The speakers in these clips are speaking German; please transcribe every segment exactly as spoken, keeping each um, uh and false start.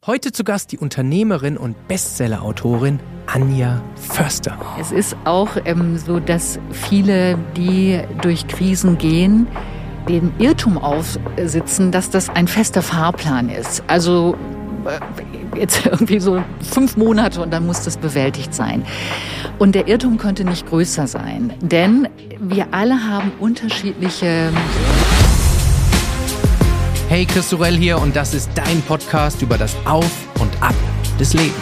Heute zu Gast die Unternehmerin und Bestsellerautorin Anja Förster. Es ist auch ähm, so, dass viele, die durch Krisen gehen, den Irrtum aufsitzen, dass das ein fester Fahrplan ist. Also äh, jetzt irgendwie so fünf Monate und dann muss das bewältigt sein. Und der Irrtum könnte nicht größer sein, denn wir alle haben unterschiedliche... Hey, Chris Sorel hier und das ist dein Podcast über das Auf und Ab des Lebens.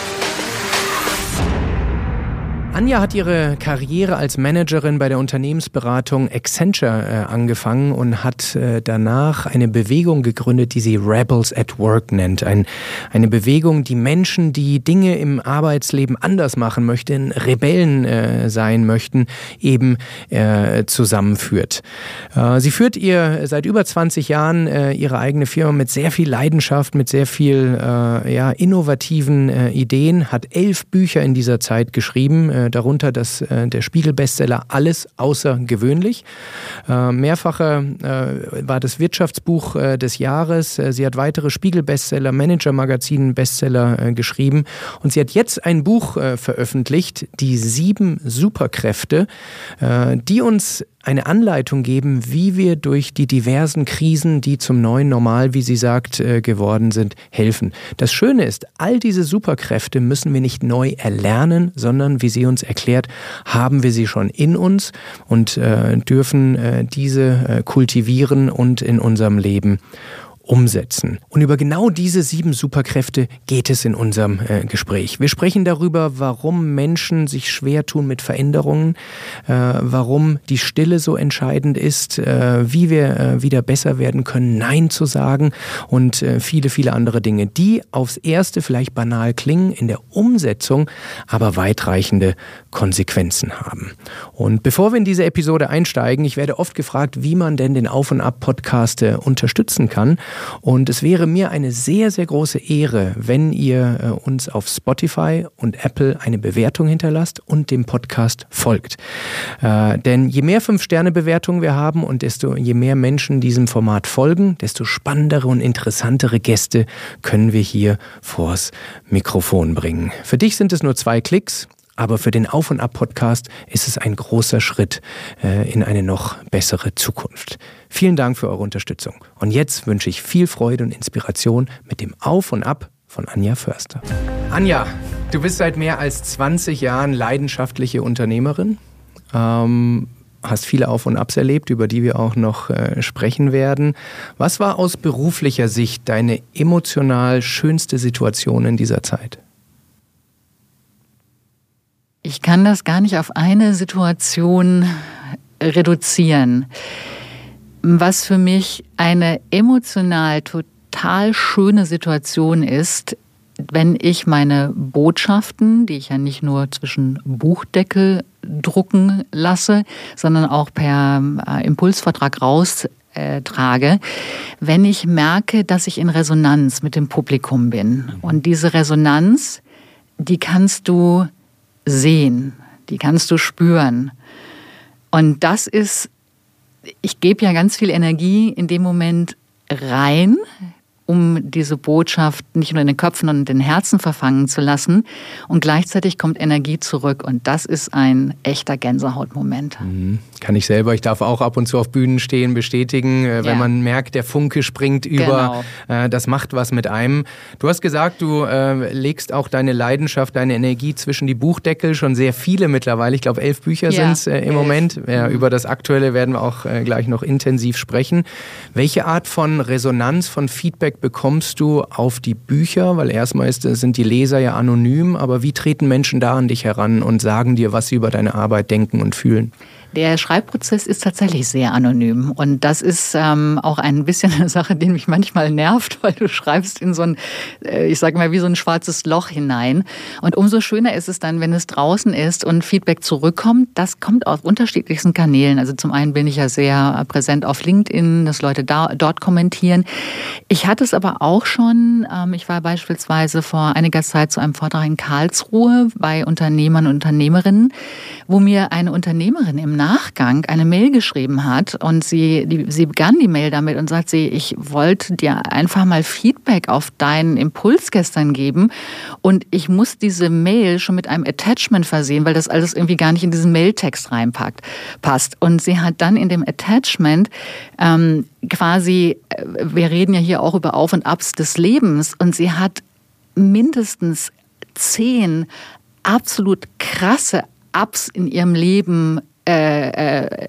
Anja hat ihre Karriere als Managerin bei der Unternehmensberatung Accenture äh, angefangen und hat äh, danach eine Bewegung gegründet, die sie Rebels at Work nennt. Ein, eine Bewegung, die Menschen, die Dinge im Arbeitsleben anders machen möchten, Rebellen äh, sein möchten, eben äh, zusammenführt. Äh, sie führt ihr seit über zwanzig Jahren äh, ihre eigene Firma mit sehr viel Leidenschaft, mit sehr viel äh, ja, innovativen äh, Ideen, hat elf Bücher in dieser Zeit geschrieben, äh, darunter das, äh, der Spiegel-Bestseller Alles außergewöhnlich. Äh, mehrfache äh, war das Wirtschaftsbuch äh, des Jahres. Äh, sie hat weitere Spiegel-Bestseller, Manager-Magazin-Bestseller äh, geschrieben. Und sie hat jetzt ein Buch äh, veröffentlicht, die sieben Superkräfte, äh, die uns eine Anleitung geben, wie wir durch die diversen Krisen, die zum neuen Normal, wie sie sagt, äh, geworden sind, helfen. Das Schöne ist, all diese Superkräfte müssen wir nicht neu erlernen, sondern, wie sie uns erklärt, haben wir sie schon in uns und äh, dürfen äh, diese äh, kultivieren und in unserem Leben umsetzen. Und über genau diese sieben Superkräfte geht es in unserem äh, Gespräch. Wir sprechen darüber, warum Menschen sich schwer tun mit Veränderungen, äh, warum die Stille so entscheidend ist, äh, wie wir äh, wieder besser werden können, Nein zu sagen und äh, viele, viele andere Dinge, die aufs Erste vielleicht banal klingen, in der Umsetzung aber weitreichende Konsequenzen haben. Und bevor wir in diese Episode einsteigen, ich werde oft gefragt, wie man denn den Auf- und Ab-Podcast äh, unterstützen kann. Und es wäre mir eine sehr, sehr große Ehre, wenn ihr äh, uns auf Spotify und Apple eine Bewertung hinterlasst und dem Podcast folgt. Äh, denn je mehr Fünf-Sterne-Bewertungen wir haben und desto je mehr Menschen diesem Format folgen, desto spannendere und interessantere Gäste können wir hier vors Mikrofon bringen. Für dich sind es nur zwei Klicks. Aber für den Auf- und Ab-Podcast ist es ein großer Schritt äh, in eine noch bessere Zukunft. Vielen Dank für eure Unterstützung. Und jetzt wünsche ich viel Freude und Inspiration mit dem Auf und Ab von Anja Förster. Anja, du bist seit mehr als zwanzig Jahren leidenschaftliche Unternehmerin. Ähm, hast viele Auf- und Abs erlebt, über die wir auch noch äh, sprechen werden. Was war aus beruflicher Sicht deine emotional schönste Situation in dieser Zeit? Ich kann das gar nicht auf eine Situation reduzieren. Was für mich eine emotional total schöne Situation ist, wenn ich meine Botschaften, die ich ja nicht nur zwischen Buchdeckel drucken lasse, sondern auch per Impulsvertrag raustrage, wenn ich merke, dass ich in Resonanz mit dem Publikum bin. Und diese Resonanz, die kannst du sehen, die kannst du spüren. Und das ist, ich gebe ja ganz viel Energie in dem Moment rein, um diese Botschaft nicht nur in den Köpfen und in den Herzen verfangen zu lassen. Und gleichzeitig kommt Energie zurück. Und das ist ein echter Gänsehautmoment. Mhm. Kann ich selber. Ich darf auch ab und zu auf Bühnen stehen, bestätigen, äh, wenn ja. man merkt, der Funke springt über. Genau. Äh, das macht was mit einem. Du hast gesagt, du äh, legst auch deine Leidenschaft, deine Energie zwischen die Buchdeckel. Schon sehr viele mittlerweile. Ich glaube, elf Bücher ja, sind es äh, im elf. Moment. Ja, mhm. Über das Aktuelle werden wir auch äh, gleich noch intensiv sprechen. Welche Art von Resonanz, von Feedback bekommst du auf die Bücher? Weil erstmal ist, sind die Leser ja anonym, aber wie treten Menschen da an dich heran und sagen dir, was sie über deine Arbeit denken und fühlen? Der Schreibprozess ist tatsächlich sehr anonym und das ist ähm, auch ein bisschen eine Sache, die mich manchmal nervt, weil du schreibst in so ein, äh, ich sage mal, wie so ein schwarzes Loch hinein. Und umso schöner ist es dann, wenn es draußen ist und Feedback zurückkommt. Das kommt auf unterschiedlichsten Kanälen. Also zum einen bin ich ja sehr präsent auf LinkedIn, dass Leute da, dort kommentieren. Ich hatte es aber auch schon, ähm, ich war beispielsweise vor einiger Zeit zu einem Vortrag in Karlsruhe bei Unternehmern und Unternehmerinnen, wo mir eine Unternehmerin im Nachgang eine Mail geschrieben hat und sie, die, sie begann die Mail damit und sagt sie, ich wollte dir einfach mal Feedback auf deinen Impuls gestern geben und ich muss diese Mail schon mit einem Attachment versehen, weil das alles irgendwie gar nicht in diesen Mailtext reinpackt, passt. Und sie hat dann in dem Attachment ähm, quasi, wir reden ja hier auch über Auf und Abs des Lebens und sie hat mindestens zehn absolut krasse Ups in ihrem Leben äh, äh,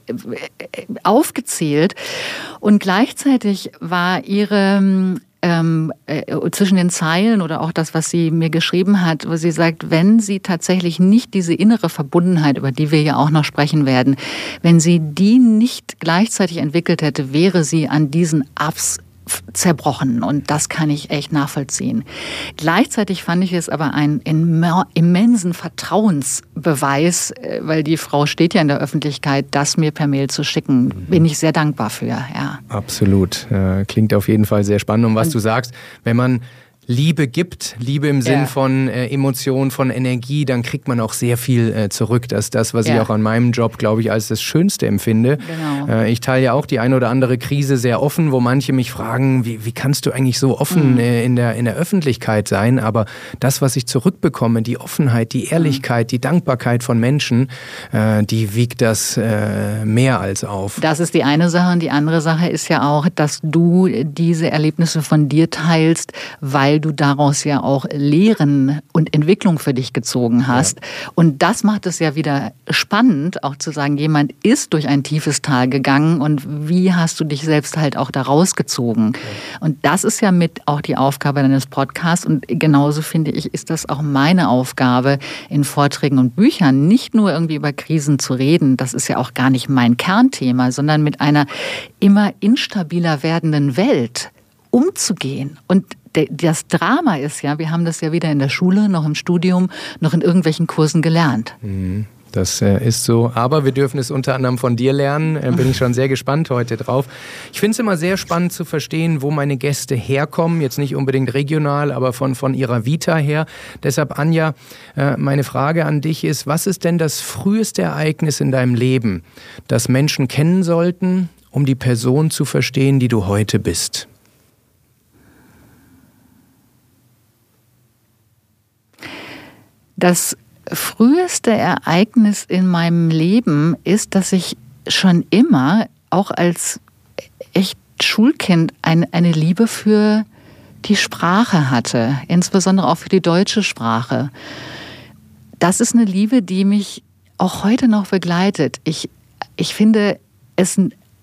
aufgezählt. Und gleichzeitig war ihre, ähm, äh, zwischen den Zeilen oder auch das, was sie mir geschrieben hat, wo sie sagt, wenn sie tatsächlich nicht diese innere Verbundenheit, über die wir ja auch noch sprechen werden, wenn sie die nicht gleichzeitig entwickelt hätte, wäre sie an diesen Ups zerbrochen und das kann ich echt nachvollziehen. Gleichzeitig fand ich es aber einen immensen Vertrauensbeweis, weil die Frau steht ja in der Öffentlichkeit, das mir per Mail zu schicken. Bin ich sehr dankbar für, ja. Absolut. Klingt auf jeden Fall sehr spannend. Und was und, du sagst, wenn man Liebe gibt, Liebe im Sinn ja. von äh, Emotion, von Energie, dann kriegt man auch sehr viel äh, zurück. Das ist das, was ja. ich auch an meinem Job, glaube ich, als das Schönste empfinde. Genau. Äh, ich teile ja auch die eine oder andere Krise sehr offen, wo manche mich fragen, wie, wie kannst du eigentlich so offen mhm. äh, in der, in der Öffentlichkeit sein? Aber das, was ich zurückbekomme, die Offenheit, die Ehrlichkeit, mhm. die Dankbarkeit von Menschen, äh, die wiegt das äh, mehr als auf. Das ist die eine Sache. Und die andere Sache ist ja auch, dass du diese Erlebnisse von dir teilst, weil du daraus ja auch Lehren und Entwicklung für dich gezogen hast. Ja. Und das macht es ja wieder spannend, auch zu sagen, jemand ist durch ein tiefes Tal gegangen und wie hast du dich selbst halt auch da rausgezogen. Ja. Und das ist ja mit auch die Aufgabe deines Podcasts und genauso finde ich, ist das auch meine Aufgabe in Vorträgen und Büchern, nicht nur irgendwie über Krisen zu reden, das ist ja auch gar nicht mein Kernthema, sondern mit einer immer instabiler werdenden Welt umzugehen. Und das Drama ist ja, wir haben das ja weder in der Schule, noch im Studium, noch in irgendwelchen Kursen gelernt. Das ist so. Aber wir dürfen es unter anderem von dir lernen. Bin ich schon sehr gespannt heute drauf. Ich finde es immer sehr spannend zu verstehen, wo meine Gäste herkommen. Jetzt nicht unbedingt regional, aber von, von ihrer Vita her. Deshalb, Anja, meine Frage an dich ist, was ist denn das früheste Ereignis in deinem Leben, das Menschen kennen sollten, um die Person zu verstehen, die du heute bist? Das früheste Ereignis in meinem Leben ist, dass ich schon immer, auch als echt Schulkind, ein, eine Liebe für die Sprache hatte, insbesondere auch für die deutsche Sprache. Das ist eine Liebe, die mich auch heute noch begleitet. Ich, ich finde es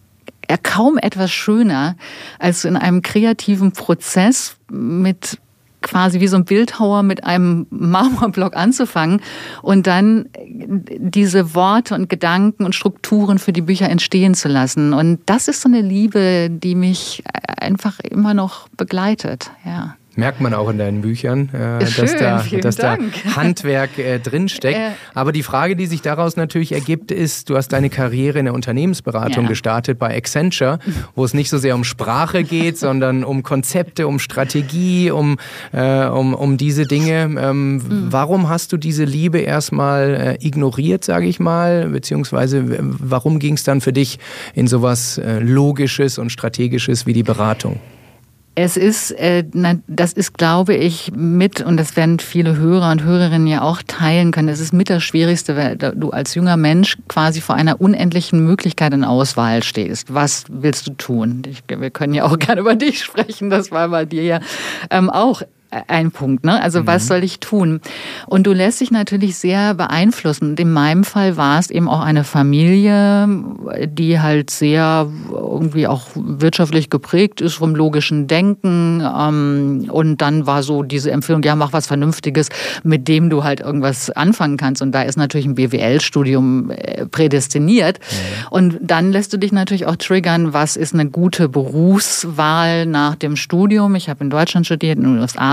kaum etwas schöner, als in einem kreativen Prozess mit quasi wie so ein Bildhauer mit einem Marmorblock anzufangen und dann diese Worte und Gedanken und Strukturen für die Bücher entstehen zu lassen. Und das ist so eine Liebe, die mich einfach immer noch begleitet, ja. Merkt man auch in deinen Büchern, äh, Schön, dass da, dass da Handwerk äh, drinsteckt. Äh, Aber die Frage, die sich daraus natürlich ergibt, ist, du hast deine Karriere in der Unternehmensberatung ja. gestartet bei Accenture, wo es nicht so sehr um Sprache geht, sondern um Konzepte, um Strategie, um, äh, um, um diese Dinge. Ähm, mhm. Warum hast du diese Liebe erstmal äh, ignoriert, sage ich mal? Beziehungsweise warum ging es dann für dich in sowas äh, Logisches und Strategisches wie die Beratung? Es ist, äh, das ist, glaube ich, mit, und das werden viele Hörer und Hörerinnen ja auch teilen können, es ist mit das Schwierigste, weil du als junger Mensch quasi vor einer unendlichen Möglichkeit in Auswahl stehst. Was willst du tun? Ich, wir können ja auch gerne über dich sprechen, das war bei dir ja ähm, auch ein Punkt, ne? Also mhm. was soll ich tun? Und du lässt dich natürlich sehr beeinflussen. Und in meinem Fall war es eben auch eine Familie, die halt sehr irgendwie auch wirtschaftlich geprägt ist vom logischen Denken. Und dann war so diese Empfehlung, ja, mach was Vernünftiges, mit dem du halt irgendwas anfangen kannst. Und da ist natürlich ein B W L-Studium prädestiniert. Mhm. Und dann lässt du dich natürlich auch triggern, was ist eine gute Berufswahl nach dem Studium. Ich habe in Deutschland studiert, in den U S A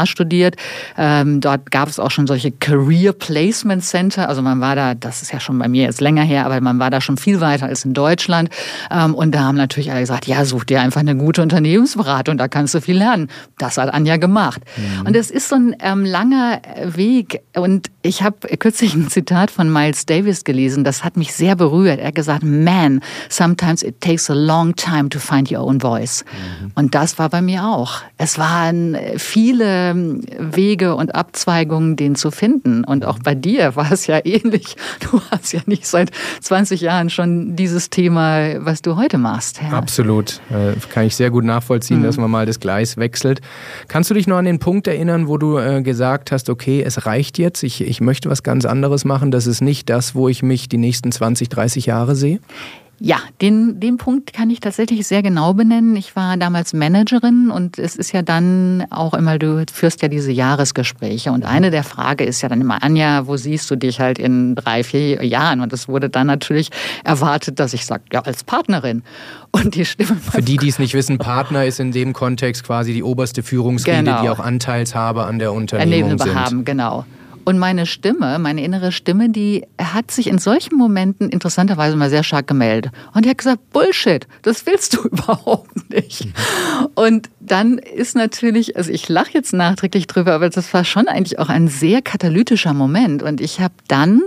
A studiert. Ähm, dort gab es auch schon solche Career Placement Center. Also man war da, das ist ja schon bei mir jetzt länger her, aber man war da schon viel weiter als in Deutschland. Ähm, und da haben natürlich alle gesagt, ja, such dir einfach eine gute Unternehmensberatung, da kannst du viel lernen. Das hat Anja gemacht. Mhm. Und es ist so ein ähm, langer Weg. Und ich habe kürzlich ein Zitat von Miles Davis gelesen, das hat mich sehr berührt. Er hat gesagt, man, sometimes it takes a long time to find your own voice. Mhm. Und das war bei mir auch. Es waren viele Wege und Abzweigungen, den zu finden. Und auch bei dir war es ja ähnlich. Du hast ja nicht seit zwanzig Jahren schon dieses Thema, was du heute machst. Ja. Absolut. Äh, kann ich sehr gut nachvollziehen, mhm. dass man mal das Gleis wechselt. Kannst du dich noch an den Punkt erinnern, wo du äh, gesagt hast, okay, es reicht jetzt, ich, ich möchte was ganz anderes machen, das ist nicht das, wo ich mich die nächsten zwanzig, dreißig Jahre sehe? Ja, den, den Punkt kann ich tatsächlich sehr genau benennen. Ich war damals Managerin und es ist ja dann auch immer, du führst ja diese Jahresgespräche und eine der Fragen ist ja dann immer, Anja, wo siehst du dich halt in drei, vier Jahren? Und es wurde dann natürlich erwartet, dass ich sage, ja, als Partnerin. Und die Stimme... Für die, die es nicht wissen, Partner ist in dem Kontext quasi die oberste Führungsriege, genau. die auch Anteilshaber an der Unternehmung sind. Haben, genau. Und meine Stimme, meine innere Stimme, die hat sich in solchen Momenten interessanterweise mal sehr stark gemeldet. Und die hat gesagt, Bullshit, das willst du überhaupt nicht. Und dann ist natürlich, also ich lache jetzt nachträglich drüber, aber das war schon eigentlich auch ein sehr katalytischer Moment. Und ich habe dann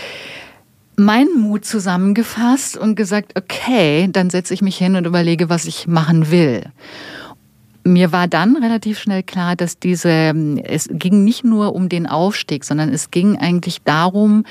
meinen Mut zusammengefasst und gesagt, okay, dann setze ich mich hin und überlege, was ich machen will. Mir war dann relativ schnell klar, dass diese, es ging nicht nur um den Aufstieg, sondern es ging eigentlich darum,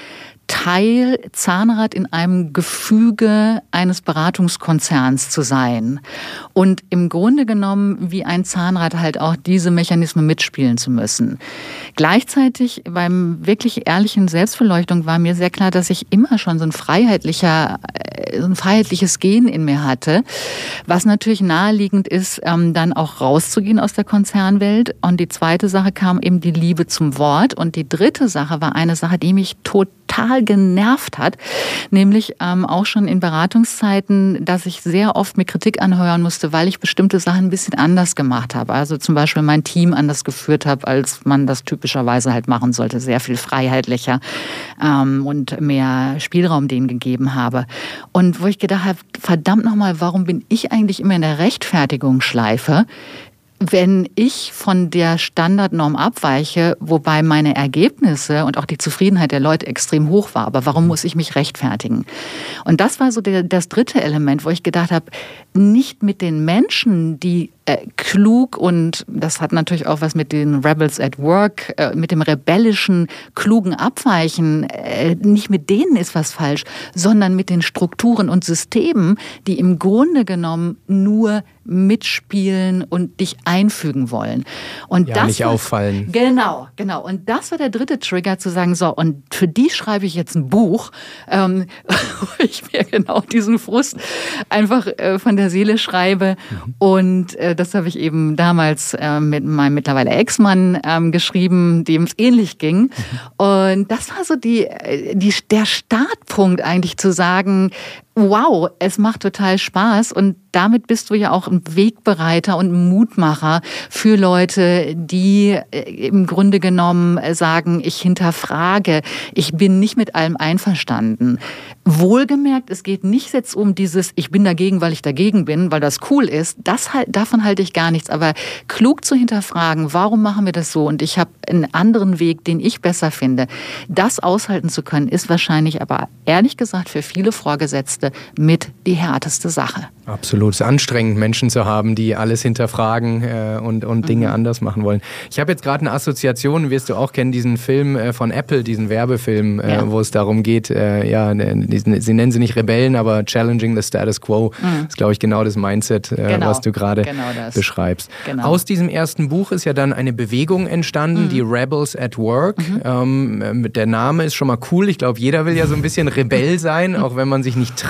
Teil Zahnrad in einem Gefüge eines Beratungskonzerns zu sein und im Grunde genommen wie ein Zahnrad halt auch diese Mechanismen mitspielen zu müssen. Gleichzeitig beim wirklich ehrlichen Selbstverleuchtung war mir sehr klar, dass ich immer schon so ein freiheitlicher, so ein freiheitliches Gen in mir hatte, was natürlich naheliegend ist, dann auch rauszugehen aus der Konzernwelt. Und die zweite Sache kam eben die Liebe zum Wort und die dritte Sache war eine Sache, die mich total genervt hat, nämlich ähm, auch schon in Beratungszeiten, dass ich sehr oft mir Kritik anhören musste, weil ich bestimmte Sachen ein bisschen anders gemacht habe. Also zum Beispiel mein Team anders geführt habe, als man das typischerweise halt machen sollte. Sehr viel freiheitlicher ähm, und mehr Spielraum denen gegeben habe. Und wo ich gedacht habe, verdammt nochmal, warum bin ich eigentlich immer in der Rechtfertigungsschleife, wenn ich von der Standardnorm abweiche, wobei meine Ergebnisse und auch die Zufriedenheit der Leute extrem hoch war. Aber warum muss ich mich rechtfertigen? Und das war so der, das dritte Element, wo ich gedacht habe, nicht mit den Menschen, die äh, klug und das hat natürlich auch was mit den Rebels at Work, äh, mit dem rebellischen, klugen Abweichen, äh, nicht mit denen ist was falsch, sondern mit den Strukturen und Systemen, die im Grunde genommen nur mitspielen und dich einfügen wollen. Und ja, das nicht war, auffallen. Genau, genau. Und das war der dritte Trigger, zu sagen, so, und für die schreibe ich jetzt ein Buch, ähm, wo ich mir genau diesen Frust einfach äh, von der Seele schreibe. Mhm. Und äh, das habe ich eben damals äh, mit meinem mittlerweile Ex-Mann ähm, geschrieben, dem es ähnlich ging. Mhm. Und das war so die, die, der Startpunkt eigentlich, zu sagen, wow, es macht total Spaß und damit bist du ja auch ein Wegbereiter und ein Mutmacher für Leute, die im Grunde genommen sagen, ich hinterfrage, ich bin nicht mit allem einverstanden. Wohlgemerkt, es geht nicht jetzt um dieses, ich bin dagegen, weil ich dagegen bin, weil das cool ist. Das halt, davon halte ich gar nichts. Aber klug zu hinterfragen, warum machen wir das so? Und ich habe einen anderen Weg, den ich besser finde. Das aushalten zu können, ist wahrscheinlich aber ehrlich gesagt für viele Vorgesetzte mit die härteste Sache. Absolut. Es ist anstrengend, Menschen zu haben, die alles hinterfragen äh, und, und Dinge mhm. anders machen wollen. Ich habe jetzt gerade eine Assoziation, wirst du auch kennen, diesen Film äh, von Apple, diesen Werbefilm, äh, ja. wo es darum geht, äh, ja, diesen, sie nennen sie nicht Rebellen, aber Challenging the Status Quo. Mhm. Das ist, glaube ich, genau das Mindset, äh, genau. was du gerade genau beschreibst. Genau. Aus diesem ersten Buch ist ja dann eine Bewegung entstanden, mhm. die Rebels at Work. Mhm. Ähm, der Name ist schon mal cool. Ich glaube, jeder will ja so ein bisschen Rebell sein, auch wenn man sich nicht traut,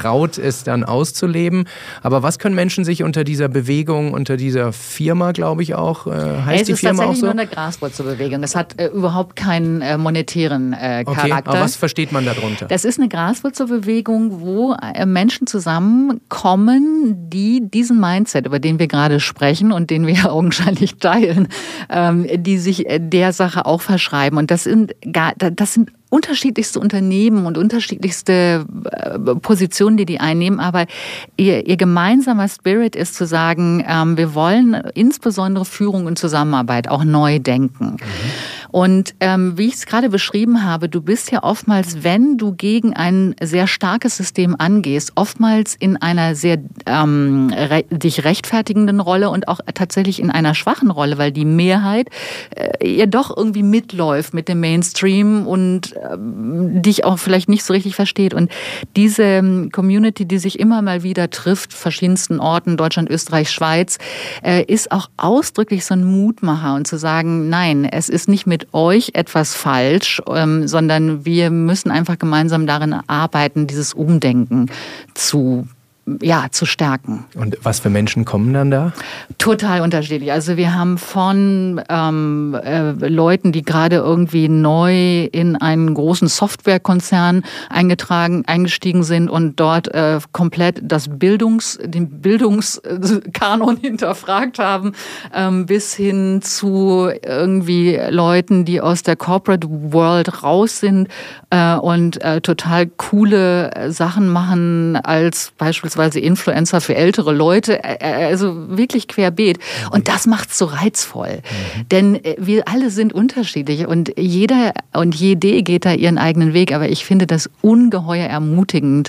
traut, es dann auszuleben. Aber was können Menschen sich unter dieser Bewegung, unter dieser Firma, glaube ich auch, äh, heißt die Firma auch so? Es ist tatsächlich nur eine Graswurzelbewegung. Es hat äh, überhaupt keinen äh, monetären äh, Charakter. Okay, aber was versteht man darunter? Das ist eine Graswurzelbewegung, wo äh, Menschen zusammenkommen, die diesen Mindset, über den wir gerade sprechen und den wir ja augenscheinlich teilen, ähm, die sich äh, der Sache auch verschreiben. Und das sind, gar, das sind unterschiedlichste Unternehmen und unterschiedlichste äh, Positionen, die die einnehmen, aber ihr, ihr gemeinsamer Spirit ist zu sagen, ähm, wir wollen insbesondere Führung und Zusammenarbeit auch neu denken. Mhm. Und ähm, wie ich es gerade beschrieben habe, du bist ja oftmals, wenn du gegen ein sehr starkes System angehst, oftmals in einer sehr ähm, re- dich rechtfertigenden Rolle und auch tatsächlich in einer schwachen Rolle, weil die Mehrheit äh, ihr doch irgendwie mitläuft mit dem Mainstream und äh, dich auch vielleicht nicht so richtig versteht. Und diese ähm, Community, die sich immer mal wieder trifft, verschiedensten Orten, Deutschland, Österreich, Schweiz, äh, ist auch ausdrücklich so ein Mutmacher und zu sagen, nein, es ist nicht mit euch etwas falsch, ähm, sondern wir müssen einfach gemeinsam darin arbeiten, dieses Umdenken zu ja, zu stärken. Und was für Menschen kommen dann da? Total unterschiedlich. Also wir haben von ähm, äh, Leuten, die gerade irgendwie neu in einen großen Softwarekonzern eingetragen, eingestiegen sind und dort äh, komplett das Bildungs, den Bildungskanon hinterfragt haben, ähm, bis hin zu irgendwie Leuten, die aus der Corporate World raus sind äh, und äh, total coole Sachen machen, als beispielsweise Influencer für ältere Leute, also wirklich querbeet. Und das macht's so reizvoll. Mhm. Denn wir alle sind unterschiedlich und jeder und jede geht da ihren eigenen Weg. Aber ich finde das ungeheuer ermutigend,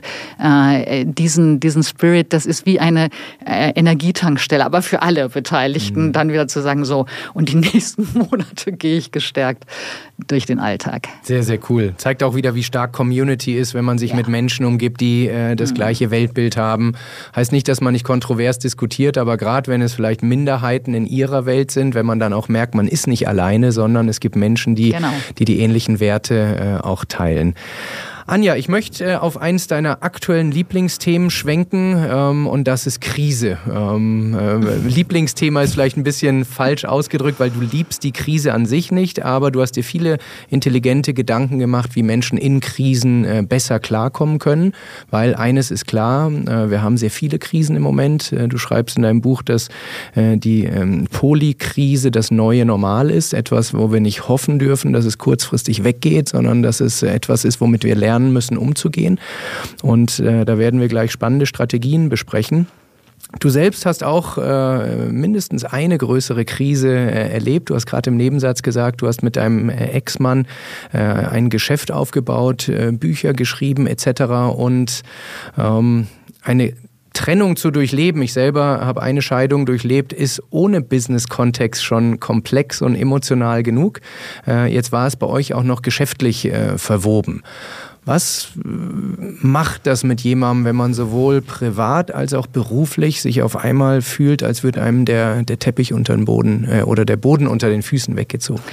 diesen, diesen Spirit. Das ist wie eine Energietankstelle, aber für alle Beteiligten, mhm. dann wieder zu sagen, so, und die nächsten Monate gehe ich gestärkt durch den Alltag. Sehr, sehr cool. Zeigt auch wieder, wie stark Community ist, wenn man sich ja. mit Menschen umgibt, die äh, das mhm. gleiche Weltbild haben. Heißt nicht, dass man nicht kontrovers diskutiert, aber gerade wenn es vielleicht Minderheiten in ihrer Welt sind, wenn man dann auch merkt, man ist nicht alleine, sondern es gibt Menschen, die genau. die, die ähnlichen Werte äh, auch teilen. Anja, ich möchte auf eins deiner aktuellen Lieblingsthemen schwenken ähm, und das ist Krise. Ähm, äh, Lieblingsthema ist vielleicht ein bisschen falsch ausgedrückt, weil du liebst die Krise an sich nicht, aber du hast dir viele intelligente Gedanken gemacht, wie Menschen in Krisen äh, besser klarkommen können, weil eines ist klar, äh, wir haben sehr viele Krisen im Moment. Äh, du schreibst in deinem Buch, dass äh, die ähm, Polykrise das neue Normal ist, etwas, wo wir nicht hoffen dürfen, dass es kurzfristig weggeht, sondern dass es etwas ist, womit wir lernen müssen, umzugehen. Und äh, da werden wir gleich spannende Strategien besprechen. Du selbst hast auch äh, mindestens eine größere Krise äh, erlebt. Du hast gerade im Nebensatz gesagt, du hast mit deinem äh, Ex-Mann äh, ein Geschäft aufgebaut, äh, Bücher geschrieben et cetera. Und ähm, eine Trennung zu durchleben, ich selber habe eine Scheidung durchlebt, ist ohne Business-Kontext schon komplex und emotional genug. Äh, jetzt war es bei euch auch noch geschäftlich äh, verwoben. Was macht das mit jemandem, wenn man sowohl privat als auch beruflich sich auf einmal fühlt, als würde einem der, der Teppich unter den Boden äh, oder der Boden unter den Füßen weggezogen?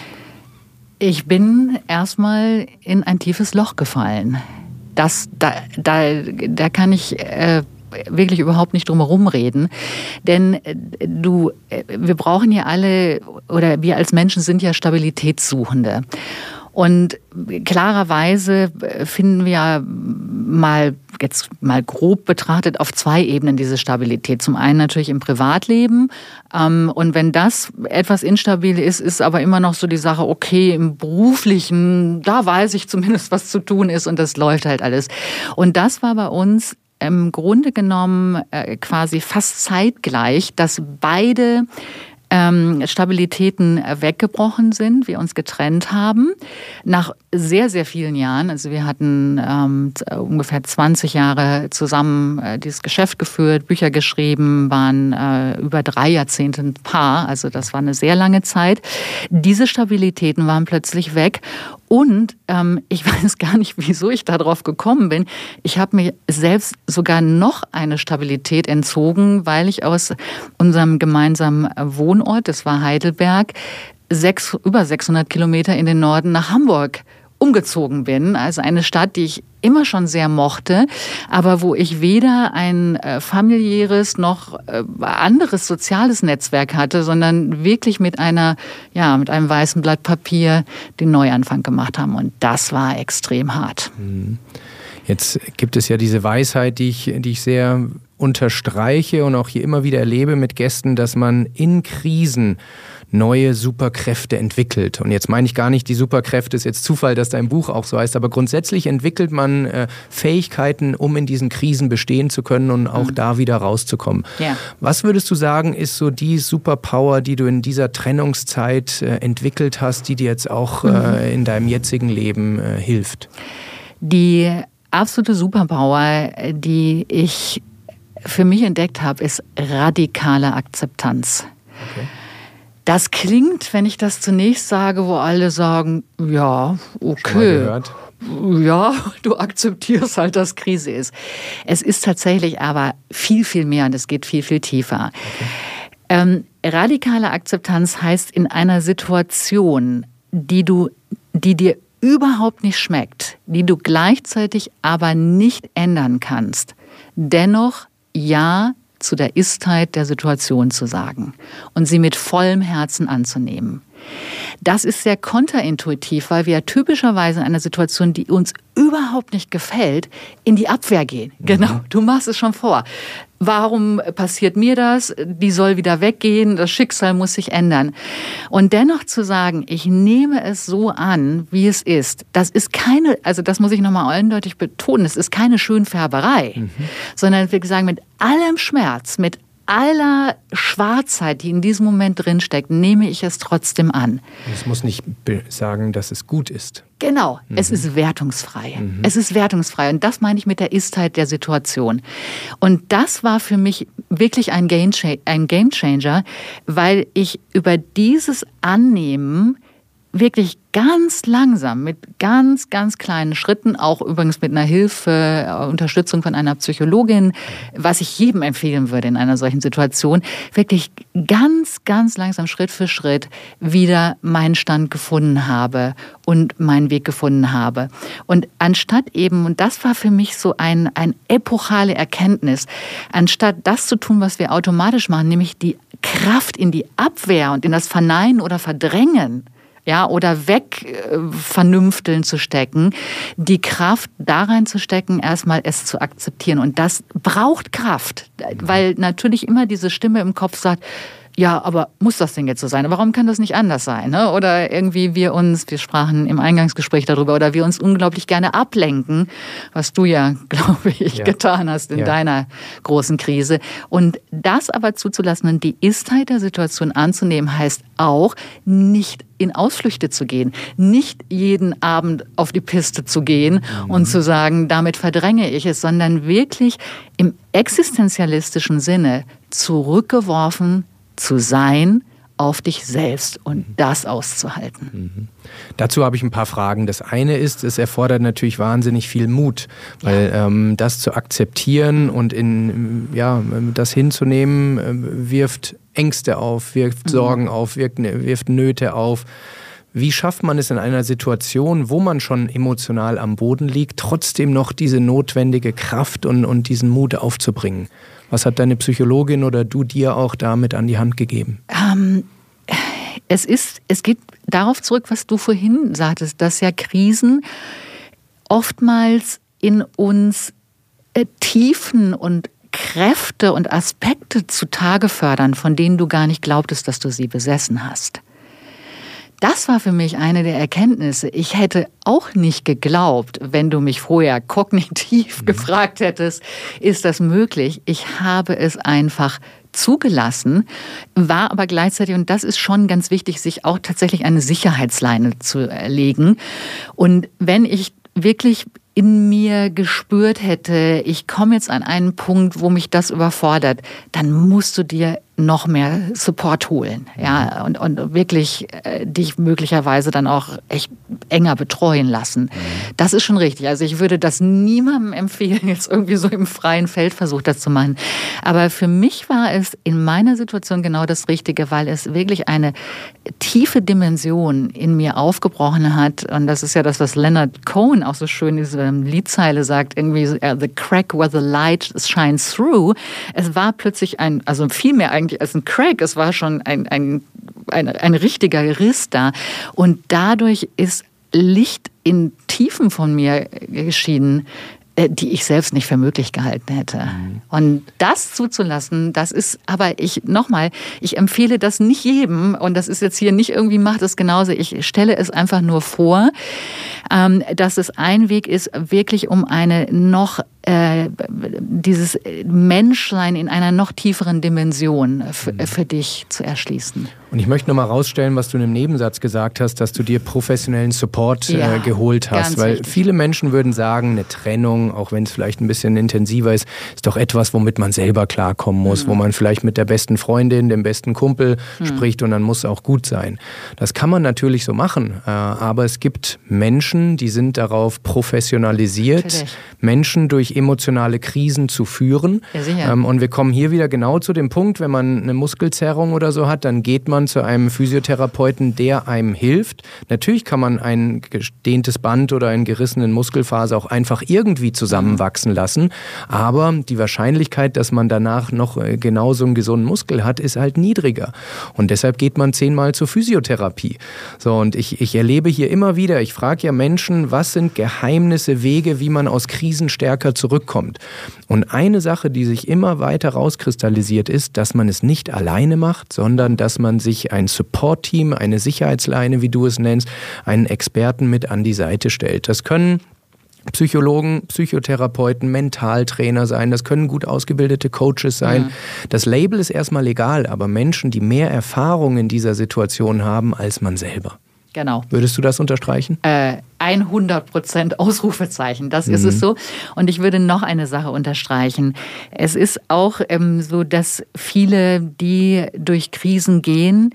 Ich bin erstmal in ein tiefes Loch gefallen. Das, da, da, da kann ich äh, wirklich überhaupt nicht drum herum reden. Denn du, wir brauchen ja alle, oder wir als Menschen sind ja Stabilitätssuchende. Und klarerweise finden wir mal, jetzt mal grob betrachtet, auf zwei Ebenen diese Stabilität. Zum einen natürlich im Privatleben. Und wenn das etwas instabil ist, ist aber immer noch so die Sache, okay, im Beruflichen, da weiß ich zumindest, was zu tun ist und das läuft halt alles. Und das war bei uns im Grunde genommen quasi fast zeitgleich, dass beide Ähm, Stabilitäten weggebrochen sind, wir uns getrennt haben, nach sehr, sehr vielen Jahren. Also wir hatten ähm, ungefähr zwanzig Jahre zusammen äh, dieses Geschäft geführt, Bücher geschrieben, waren äh, über drei Jahrzehnte ein Paar, also das war eine sehr lange Zeit. Diese Stabilitäten waren plötzlich weg. Und ähm, ich weiß gar nicht, wieso ich darauf gekommen bin. Ich habe mir selbst sogar noch eine Stabilität entzogen, weil ich aus unserem gemeinsamen Wohnort, das war Heidelberg, sechs, über sechshundert Kilometer in den Norden nach Hamburg umgezogen bin. Also eine Stadt, die ich immer schon sehr mochte, aber wo ich weder ein äh, familiäres noch äh, anderes soziales Netzwerk hatte, sondern wirklich mit einer, ja, mit einem weißen Blatt Papier den Neuanfang gemacht haben. Und das war extrem hart. Jetzt gibt es ja diese Weisheit, die ich, die ich sehr unterstreiche und auch hier immer wieder erlebe mit Gästen, dass man in Krisen neue Superkräfte entwickelt. Und jetzt meine ich gar nicht, die Superkräfte ist jetzt Zufall, dass dein Buch auch so heißt, aber grundsätzlich entwickelt man äh, Fähigkeiten, um in diesen Krisen bestehen zu können und auch mhm. da wieder rauszukommen. Ja. Was würdest du sagen, ist so die Superpower, die du in dieser Trennungszeit äh, entwickelt hast, die dir jetzt auch mhm. äh, in deinem jetzigen Leben äh, hilft? Die absolute Superpower, die ich für mich entdeckt habe, ist radikale Akzeptanz. Okay. Das klingt, wenn ich das zunächst sage, wo alle sagen, ja, okay, ja, du akzeptierst halt, dass Krise ist. Es ist tatsächlich aber viel, viel mehr und es geht viel, viel tiefer. Okay. Ähm, radikale Akzeptanz heißt in einer Situation, die du, die dir überhaupt nicht schmeckt, die du gleichzeitig aber nicht ändern kannst, dennoch ja zu der Istheit der Situation zu sagen und sie mit vollem Herzen anzunehmen. Das ist sehr kontraintuitiv, weil wir typischerweise in einer Situation, die uns überhaupt nicht gefällt, in die Abwehr gehen. Mhm. Genau, du machst es schon vor. Warum passiert mir das? Die soll wieder weggehen, das Schicksal muss sich ändern. Und dennoch zu sagen, ich nehme es so an, wie es ist, das ist keine, also das muss ich nochmal eindeutig betonen, es ist keine Schönfärberei, mhm. sondern wir sagen, mit allem Schmerz, mit aller Schwarzheit, die in diesem Moment drinsteckt, nehme ich es trotzdem an. Es muss nicht sagen, dass es gut ist. Genau, mhm. es ist wertungsfrei. Mhm. Es ist wertungsfrei und das meine ich mit der Istheit der Situation. Und das war für mich wirklich ein Gamechanger, weil ich über dieses Annehmen wirklich ganz langsam, mit ganz, ganz kleinen Schritten, auch übrigens mit einer Hilfe, Unterstützung von einer Psychologin, was ich jedem empfehlen würde in einer solchen Situation, wirklich ganz, ganz langsam, Schritt für Schritt wieder meinen Stand gefunden habe und meinen Weg gefunden habe. Und anstatt eben, und das war für mich so ein, ein epochale Erkenntnis, anstatt das zu tun, was wir automatisch machen, nämlich die Kraft in die Abwehr und in das Verneinen oder Verdrängen, ja, oder wegvernünfteln zu stecken, die Kraft da reinzustecken, erstmal es zu akzeptieren. Und das braucht Kraft, weil natürlich immer diese Stimme im Kopf sagt, ja, aber muss das denn jetzt so sein? Warum kann das nicht anders sein? Ne? Oder irgendwie wir uns, wir sprachen im Eingangsgespräch darüber, oder wir uns unglaublich gerne ablenken, was du ja, glaube ich, ja. getan hast in ja. deiner großen Krise. Und das aber zuzulassen und die Istheit der Situation anzunehmen, heißt auch, nicht in Ausflüchte zu gehen, nicht jeden Abend auf die Piste zu gehen mhm. und zu sagen, damit verdränge ich es, sondern wirklich im existenzialistischen Sinne zurückgeworfen zu sein auf dich selbst und das auszuhalten. Mhm. Dazu habe ich ein paar Fragen. Das eine ist, es erfordert natürlich wahnsinnig viel Mut, weil ja. ähm, das zu akzeptieren und in, ja, das hinzunehmen, wirft Ängste auf, wirft mhm. Sorgen auf, wirft, wirft Nöte auf. Wie schafft man es in einer Situation, wo man schon emotional am Boden liegt, trotzdem noch diese notwendige Kraft und, und diesen Mut aufzubringen? Was hat deine Psychologin oder du dir auch damit an die Hand gegeben? Ähm, es ist, es geht darauf zurück, was du vorhin sagtest, dass ja Krisen oftmals in uns äh, Tiefen und Kräfte und Aspekte zutage fördern, von denen du gar nicht glaubtest, dass du sie besessen hast. Das war für mich eine der Erkenntnisse. Ich hätte auch nicht geglaubt, wenn du mich vorher kognitiv mhm. gefragt hättest, ist das möglich? Ich habe es einfach zugelassen, war aber gleichzeitig, und das ist schon ganz wichtig, sich auch tatsächlich eine Sicherheitsleine zu legen. Und wenn ich wirklich in mir gespürt hätte, ich komme jetzt an einen Punkt, wo mich das überfordert, dann musst du dir noch mehr Support holen, ja, und, und wirklich äh, dich möglicherweise dann auch echt enger betreuen lassen. Mhm. Das ist schon richtig. Also ich würde das niemandem empfehlen, jetzt irgendwie so im freien Feld versucht, das zu machen. Aber für mich war es in meiner Situation genau das Richtige, weil es wirklich eine tiefe Dimension in mir aufgebrochen hat. Und das ist ja das, was Leonard Cohen auch so schön in dieser Liedzeile sagt, irgendwie the crack where the light shines through. Es war plötzlich ein, also viel mehr eigentlich als ein Crack, es war schon ein, ein, ein, ein richtiger Riss da. Und dadurch ist Licht in Tiefen von mir geschieden, die ich selbst nicht für möglich gehalten hätte. Mhm. Und das zuzulassen, das ist, aber ich, nochmal, ich empfehle das nicht jedem, und das ist jetzt hier nicht irgendwie, macht es genauso, ich stelle es einfach nur vor, ähm, dass es ein Weg ist, wirklich um eine noch, äh, dieses Menschsein in einer noch tieferen Dimension für, mhm. für dich zu erschließen. Und ich möchte nochmal rausstellen, was du in einem Nebensatz gesagt hast, dass du dir professionellen Support ja, äh, geholt hast. Weil richtig. Viele Menschen würden sagen, eine Trennung, auch wenn es vielleicht ein bisschen intensiver ist, ist doch etwas, womit man selber klarkommen muss, mhm. wo man vielleicht mit der besten Freundin, dem besten Kumpel mhm. spricht, und dann muss es auch gut sein. Das kann man natürlich so machen, äh, aber es gibt Menschen, die sind darauf professionalisiert, Menschen durch emotionale Krisen zu führen. Ja, sicher. Ähm, und wir kommen hier wieder genau zu dem Punkt, wenn man eine Muskelzerrung oder so hat, dann geht man zu einem Physiotherapeuten, der einem hilft. Natürlich kann man ein gedehntes Band oder einen gerissenen Muskelfaser auch einfach irgendwie zusammenwachsen lassen, aber die Wahrscheinlichkeit, dass man danach noch genauso einen gesunden Muskel hat, ist halt niedriger. Und deshalb geht man zehnmal zur Physiotherapie. So, und ich, ich erlebe hier immer wieder, ich frage ja Menschen, was sind Geheimnisse, Wege, wie man aus Krisen stärker zurückkommt. Und eine Sache, die sich immer weiter rauskristallisiert, ist, dass man es nicht alleine macht, sondern dass man sich ein Support-Team, eine Sicherheitsleine, wie du es nennst, einen Experten mit an die Seite stellt. Das können Psychologen, Psychotherapeuten, Mentaltrainer sein, das können gut ausgebildete Coaches sein. Mhm. Das Label ist erstmal egal, aber Menschen, die mehr Erfahrung in dieser Situation haben als man selber. Genau. Würdest du das unterstreichen? Äh, hundert Prozent Ausrufezeichen, das mhm. ist es so. Und ich würde noch eine Sache unterstreichen. Es ist auch ähm, so, dass viele, die durch Krisen gehen,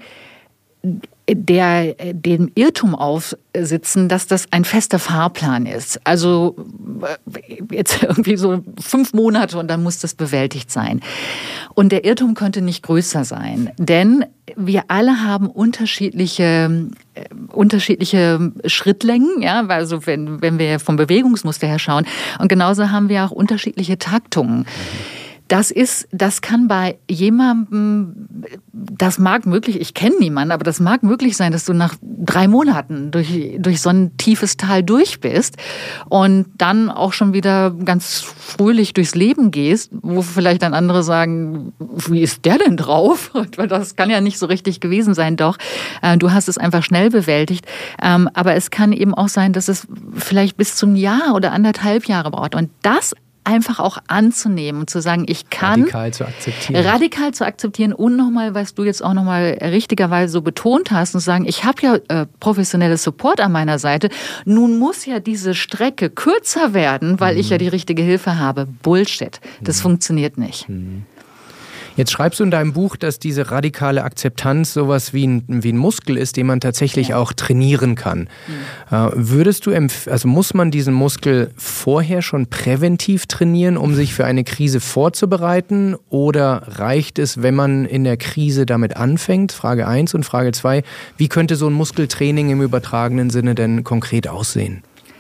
der dem Irrtum aufsitzen, dass das ein fester Fahrplan ist. Also jetzt irgendwie so fünf Monate und dann muss das bewältigt sein. Und der Irrtum könnte nicht größer sein, denn wir alle haben unterschiedliche äh, unterschiedliche Schrittlängen, ja, also wenn wenn wir vom Bewegungsmuster her schauen, und genauso haben wir auch unterschiedliche Taktungen. Mhm. Das ist, das kann bei jemandem, das mag möglich, ich kenne niemanden, aber das mag möglich sein, dass du nach drei Monaten durch, durch so ein tiefes Tal durch bist und dann auch schon wieder ganz fröhlich durchs Leben gehst, wo vielleicht dann andere sagen, wie ist der denn drauf? Das kann ja nicht so richtig gewesen sein, doch. Du hast es einfach schnell bewältigt. Aber es kann eben auch sein, dass es vielleicht bis zum Jahr oder anderthalb Jahre braucht. Und das einfach auch anzunehmen und zu sagen, ich kann radikal zu akzeptieren, radikal zu akzeptieren und nochmal, was du jetzt auch nochmal richtigerweise so betont hast, und zu sagen, ich habe ja äh, professionelle Support an meiner Seite, nun muss ja diese Strecke kürzer werden, weil mhm. ich ja die richtige Hilfe habe. Bullshit, das mhm. funktioniert nicht. Mhm. Jetzt schreibst du in deinem Buch, dass diese radikale Akzeptanz sowas wie ein, wie ein Muskel ist, den man tatsächlich ja. auch trainieren kann. Mhm. Äh, würdest du, empf- also muss man diesen Muskel vorher schon präventiv trainieren, um sich für eine Krise vorzubereiten? Oder reicht es, wenn man in der Krise damit anfängt? Frage eins. Und Frage zwei, wie könnte so ein Muskeltraining im übertragenen Sinne denn konkret aussehen?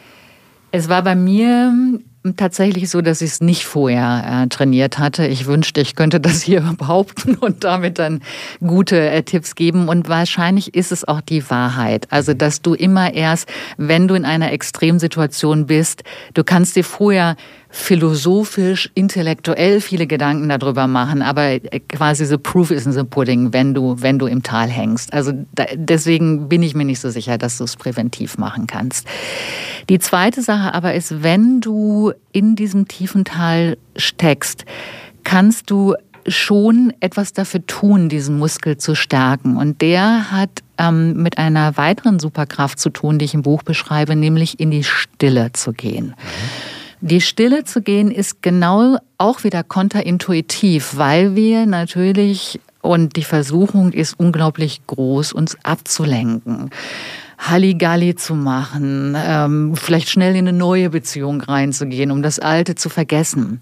Es war bei mir tatsächlich so, dass ich es nicht vorher äh, trainiert hatte. Ich wünschte, ich könnte das hier behaupten und damit dann gute äh, Tipps geben. Und wahrscheinlich ist es auch die Wahrheit. Also, dass du immer erst, wenn du in einer Extremsituation bist, du kannst dir vorher philosophisch, intellektuell viele Gedanken darüber machen, aber quasi the proof is in the pudding, wenn du, wenn du im Tal hängst. Also da, deswegen bin ich mir nicht so sicher, dass du es präventiv machen kannst. Die zweite Sache aber ist, wenn du in diesem tiefen Tal steckst, kannst du schon etwas dafür tun, diesen Muskel zu stärken. Und der hat ähm, mit einer weiteren Superkraft zu tun, die ich im Buch beschreibe, nämlich in die Stille zu gehen. Mhm. Die Stille zu gehen ist genau auch wieder konterintuitiv, weil wir natürlich, und die Versuchung ist unglaublich groß, uns abzulenken. Halligalli zu machen, ähm, vielleicht schnell in eine neue Beziehung reinzugehen, um das Alte zu vergessen.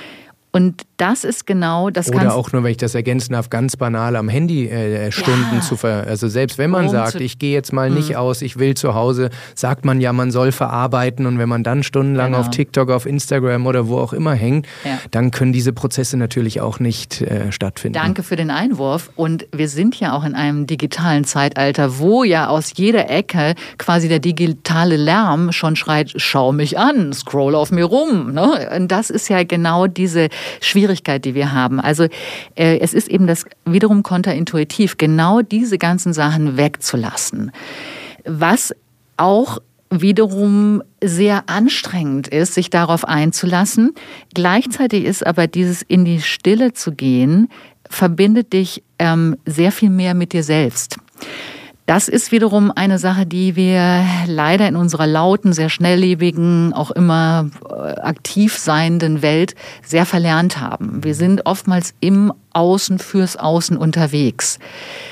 Und das ist genau das. Oder auch nur, wenn ich das ergänzen darf, ganz banal am Handy äh, Stunden ja. zu ver... Also selbst wenn man um sagt, ich gehe jetzt mal nicht mhm. aus, ich will zu Hause, sagt man ja, man soll verarbeiten. Und wenn man dann stundenlang genau. auf TikTok, auf Instagram oder wo auch immer hängt, ja. dann können diese Prozesse natürlich auch nicht äh, stattfinden. Danke für den Einwurf. Und wir sind ja auch in einem digitalen Zeitalter, wo ja aus jeder Ecke quasi der digitale Lärm schon schreit, schau mich an, scroll auf mir rum. Ne? Und das ist ja genau diese Schwierigkeit, die wir haben. Also äh, es ist eben das wiederum kontraintuitiv, genau diese ganzen Sachen wegzulassen. Was auch wiederum sehr anstrengend ist, sich darauf einzulassen. Gleichzeitig ist aber dieses in die Stille zu gehen, verbindet dich ähm, sehr viel mehr mit dir selbst. Das ist wiederum eine Sache, die wir leider in unserer lauten, sehr schnelllebigen, auch immer aktiv seienden Welt sehr verlernt haben. Wir sind oftmals im Außen fürs Außen unterwegs.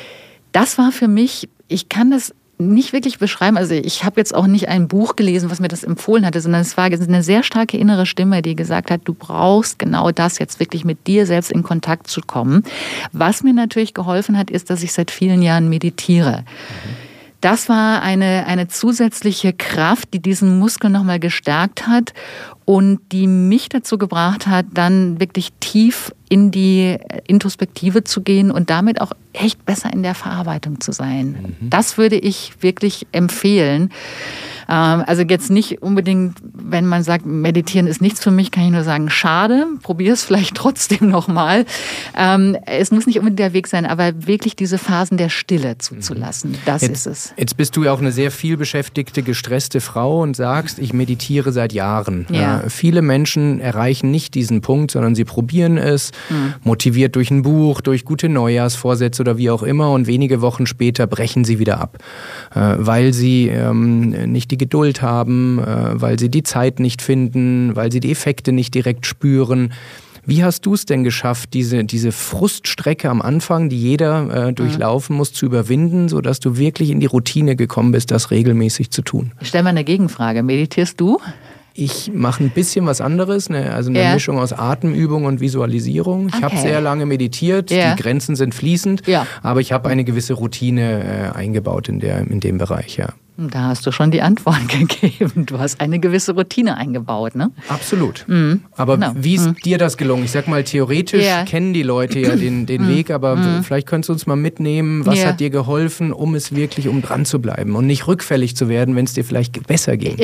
Das war für mich, ich kann das nicht wirklich beschreiben, also ich habe jetzt auch nicht ein Buch gelesen, was mir das empfohlen hatte, sondern es war eine sehr starke innere Stimme, die gesagt hat, du brauchst genau das, jetzt wirklich mit dir selbst in Kontakt zu kommen. Was mir natürlich geholfen hat, ist, dass ich seit vielen Jahren meditiere. Mhm. Das war eine, eine zusätzliche Kraft, die diesen Muskel nochmal gestärkt hat und die mich dazu gebracht hat, dann wirklich tief in die Introspektive zu gehen und damit auch echt besser in der Verarbeitung zu sein. Mhm. Das würde ich wirklich empfehlen. Also jetzt nicht unbedingt, wenn man sagt, meditieren ist nichts für mich, kann ich nur sagen, schade, probier es vielleicht trotzdem nochmal. Es muss nicht unbedingt der Weg sein, aber wirklich diese Phasen der Stille zuzulassen, das jetzt, ist es. Jetzt bist du ja auch eine sehr viel beschäftigte, gestresste Frau und sagst, ich meditiere seit Jahren. Ja. Äh, viele Menschen erreichen nicht diesen Punkt, sondern sie probieren es, mhm. motiviert durch ein Buch, durch gute Neujahrsvorsätze oder wie auch immer und wenige Wochen später brechen sie wieder ab, äh, weil sie ähm, nicht die Geduld haben, äh, weil sie die Zeit nicht finden, weil sie die Effekte nicht direkt spüren. Wie hast du es denn geschafft, diese, diese Fruststrecke am Anfang, die jeder äh, durchlaufen muss, zu überwinden, sodass du wirklich in die Routine gekommen bist, das regelmäßig zu tun? Ich stelle mal eine Gegenfrage. Meditierst du? Ich mache ein bisschen was anderes, ne? Also eine ja. Mischung aus Atemübung und Visualisierung. Ich okay. habe sehr lange meditiert, ja. die Grenzen sind fließend, ja. aber ich habe eine gewisse Routine äh, eingebaut in, der, in dem Bereich, ja. Da hast du schon die Antwort gegeben. Du hast eine gewisse Routine eingebaut, ne? Absolut. Mhm. Aber genau. wie ist mhm. dir das gelungen? Ich sag mal, theoretisch yeah. kennen die Leute ja den, den mhm. Weg, aber mhm. vielleicht könntest du uns mal mitnehmen, was yeah. hat dir geholfen, um es wirklich, um dran zu bleiben und nicht rückfällig zu werden, wenn es dir vielleicht besser ging?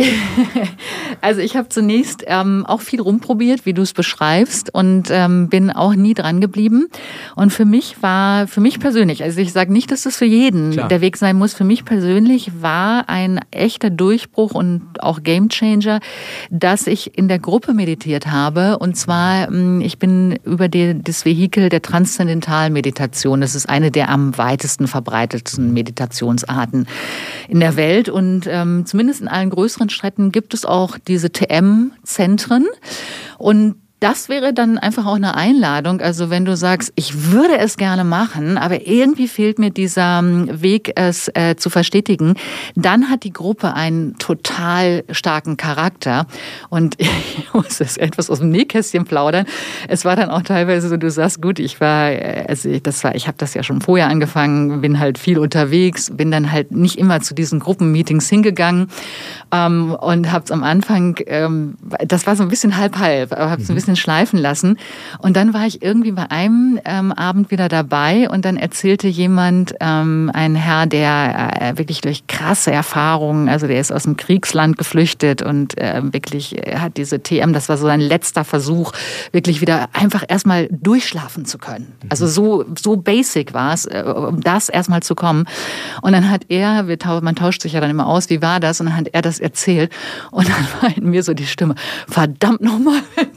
Also ich habe zunächst ähm, auch viel rumprobiert, wie du es beschreibst, und ähm, bin auch nie dran geblieben. Und für mich war, für mich persönlich, also ich sage nicht, dass das für jeden Klar. der Weg sein muss, für mich persönlich war ein echter Durchbruch und auch Gamechanger, dass ich in der Gruppe meditiert habe. Und zwar, ich bin über die, das Vehikel der Transzendentalmeditation. Das ist eine der am weitesten verbreitetsten Meditationsarten in der Welt. Und ähm, zumindest in allen größeren Städten gibt es auch diese T M-Zentren. Und das wäre dann einfach auch eine Einladung. Also wenn du sagst, ich würde es gerne machen, aber irgendwie fehlt mir dieser Weg, es äh, zu verstetigen, dann hat die Gruppe einen total starken Charakter. Und ich muss das etwas aus dem Nähkästchen plaudern. Es war dann auch teilweise so, du sagst, gut, ich war, also das war, ich habe das ja schon vorher angefangen, bin halt viel unterwegs, bin dann halt nicht immer zu diesen Gruppenmeetings hingegangen ähm, und habe es am Anfang, ähm, das war so ein bisschen halb-halb, aber habe es ein bisschen schleifen lassen. Und dann war ich irgendwie bei einem ähm, Abend wieder dabei und dann erzählte jemand, ähm, ein Herr, der äh, wirklich durch krasse Erfahrungen, also der ist aus dem Kriegsland geflüchtet und äh, wirklich er hat diese T M, das war so sein letzter Versuch, wirklich wieder einfach erstmal durchschlafen zu können. Also so, so basic war es, äh, um das erstmal zu kommen. Und dann hat er, wir, man tauscht sich ja dann immer aus, wie war das? Und dann hat er das erzählt und dann war in mir so die Stimme, verdammt nochmal, wenn der das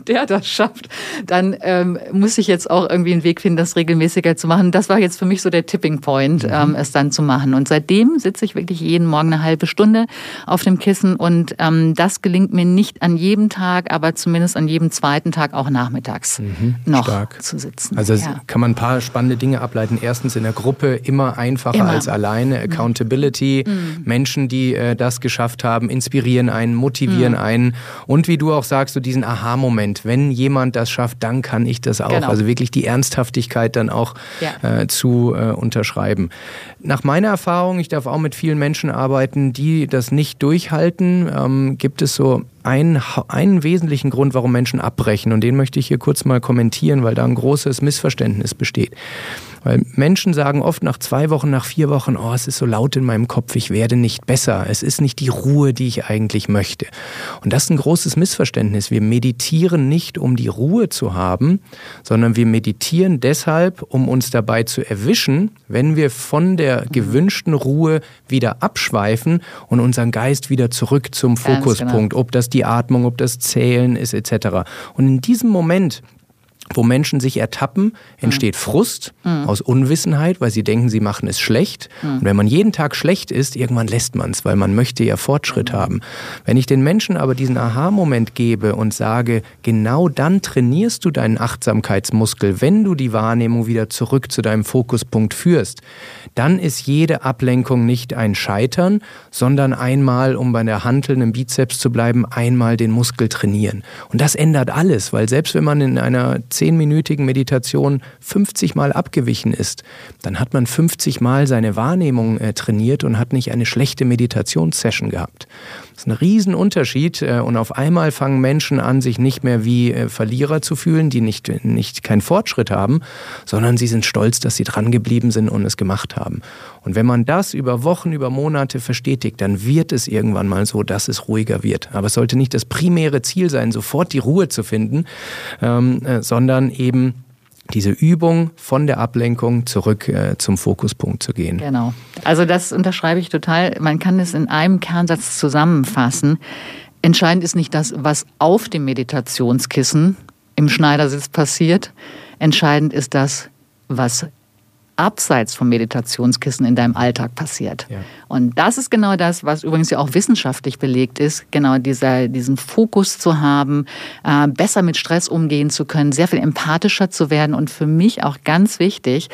das schafft, dann ähm, muss ich jetzt auch irgendwie einen Weg finden, das regelmäßiger zu machen. Das war jetzt für mich so der Tipping Point, mhm. ähm, es dann zu machen. Und seitdem sitze ich wirklich jeden Morgen eine halbe Stunde auf dem Kissen und ähm, das gelingt mir nicht an jedem Tag, aber zumindest an jedem zweiten Tag auch nachmittags mhm. noch Stark. zu sitzen. Also ja. kann man ein paar spannende Dinge ableiten. Erstens in der Gruppe immer einfacher immer. als alleine. Accountability, mhm. Menschen, die äh, das geschafft haben, inspirieren einen, motivieren mhm. einen. Und wie du auch sagst, so diesen Aha-Moment, wenn jemand das schafft, dann kann ich das auch. Genau. Also wirklich die Ernsthaftigkeit dann auch ja. äh, zu äh, unterschreiben. Nach meiner Erfahrung, ich darf auch mit vielen Menschen arbeiten, die das nicht durchhalten, ähm, gibt es so einen, einen wesentlichen Grund, warum Menschen abbrechen. Und den möchte ich hier kurz mal kommentieren, weil da ein großes Missverständnis besteht. Weil Menschen sagen oft nach zwei Wochen, nach vier Wochen, oh, es ist so laut in meinem Kopf, ich werde nicht besser. Es ist nicht die Ruhe, die ich eigentlich möchte. Und das ist ein großes Missverständnis. Wir meditieren nicht, um die Ruhe zu haben, sondern wir meditieren deshalb, um uns dabei zu erwischen, wenn wir von der gewünschten Ruhe wieder abschweifen und unseren Geist wieder zurück zum Fokuspunkt, genau. ob das die Atmung, ob das Zählen ist et cetera. Und in diesem Moment, wo Menschen sich ertappen, entsteht Frust mhm. aus Unwissenheit, weil sie denken, sie machen es schlecht. Mhm. Und wenn man jeden Tag schlecht ist, irgendwann lässt man es, weil man möchte ja Fortschritt mhm. haben. Wenn ich den Menschen aber diesen Aha-Moment gebe und sage, genau dann trainierst du deinen Achtsamkeitsmuskel, wenn du die Wahrnehmung wieder zurück zu deinem Fokuspunkt führst, dann ist jede Ablenkung nicht ein Scheitern, sondern einmal, um bei der Hantel im Bizeps zu bleiben, einmal den Muskel trainieren. Und das ändert alles, weil selbst wenn man in einer zehnminütigen Meditation fünfzig Mal abgewichen ist, dann hat man fünfzig Mal seine Wahrnehmung äh, trainiert und hat nicht eine schlechte Meditationssession gehabt. Das ist ein Riesenunterschied äh, und auf einmal fangen Menschen an, sich nicht mehr wie äh, Verlierer zu fühlen, die nicht, nicht keinen Fortschritt haben, sondern sie sind stolz, dass sie dran geblieben sind und es gemacht haben. Und wenn man das über Wochen, über Monate verstetigt, dann wird es irgendwann mal so, dass es ruhiger wird. Aber es sollte nicht das primäre Ziel sein, sofort die Ruhe zu finden, ähm, äh, sondern eben diese Übung von der Ablenkung zurück äh, zum Fokuspunkt zu gehen. Genau. Also das unterschreibe ich total. Man kann es in einem Kernsatz zusammenfassen. Entscheidend ist nicht das, was auf dem Meditationskissen im Schneidersitz passiert. Entscheidend ist das, was abseits vom Meditationskissen in deinem Alltag passiert. Ja. Und das ist genau das, was übrigens ja auch wissenschaftlich belegt ist, genau dieser, diesen Fokus zu haben, äh, besser mit Stress umgehen zu können, sehr viel empathischer zu werden und für mich auch ganz wichtig,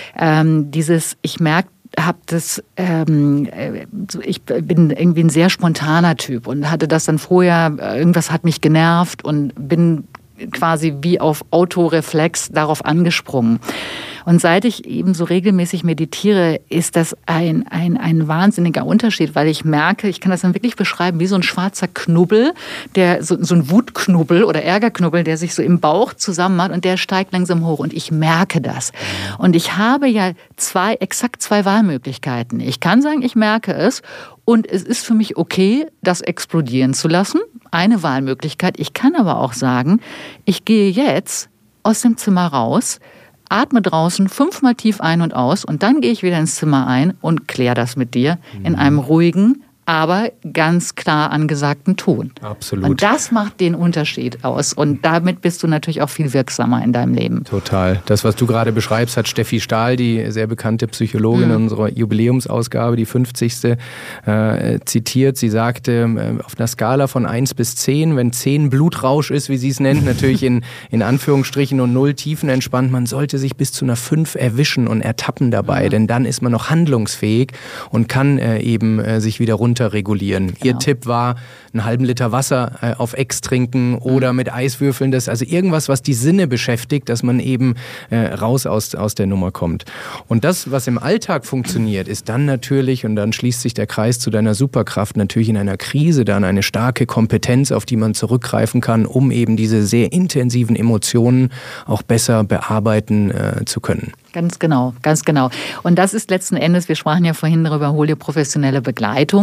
ähm, dieses, ich merke, habe das, ähm, ich bin irgendwie ein sehr spontaner Typ und hatte das dann vorher, irgendwas hat mich genervt und bin quasi wie auf Autoreflex darauf angesprungen. Und seit ich eben so regelmäßig meditiere, ist das ein, ein, ein wahnsinniger Unterschied, weil ich merke, ich kann das dann wirklich beschreiben, wie so ein schwarzer Knubbel, der, so, so ein Wutknubbel oder Ärgerknubbel, der sich so im Bauch zusammen macht und der steigt langsam hoch und ich merke das. Und ich habe ja zwei, exakt zwei Wahlmöglichkeiten. Ich kann sagen, ich merke es und es ist für mich okay, das explodieren zu lassen. Eine Wahlmöglichkeit. Ich kann aber auch sagen, ich gehe jetzt aus dem Zimmer raus, atme draußen fünfmal tief ein und aus und dann gehe ich wieder ins Zimmer ein und kläre das mit dir in einem ruhigen, aber ganz klar angesagten Ton. Absolut. Und das macht den Unterschied aus. Und damit bist du natürlich auch viel wirksamer in deinem Leben. Total. Das, was du gerade beschreibst, hat Steffi Stahl, die sehr bekannte Psychologin mhm. in unserer Jubiläumsausgabe, die fünfzigste, äh, zitiert. Sie sagte, äh, auf einer Skala von eins bis zehn, wenn zehn Blutrausch ist, wie sie es nennt, natürlich in, in Anführungsstrichen und null tiefenentspannt, man sollte sich bis zu einer fünf erwischen und ertappen dabei, mhm. denn dann ist man noch handlungsfähig und kann äh, eben äh, sich wieder runter regulieren. Genau. Ihr Tipp war, einen halben Liter Wasser äh, auf Ex trinken oder mit Eiswürfeln, das, also irgendwas, was die Sinne beschäftigt, dass man eben äh, raus aus, aus der Nummer kommt. Und das, was im Alltag funktioniert, ist dann natürlich, und dann schließt sich der Kreis zu deiner Superkraft, natürlich in einer Krise dann eine starke Kompetenz, auf die man zurückgreifen kann, um eben diese sehr intensiven Emotionen auch besser bearbeiten äh, zu können. Ganz genau, ganz genau. Und das ist letzten Endes, wir sprachen ja vorhin darüber, hol dir professionelle Begleitung.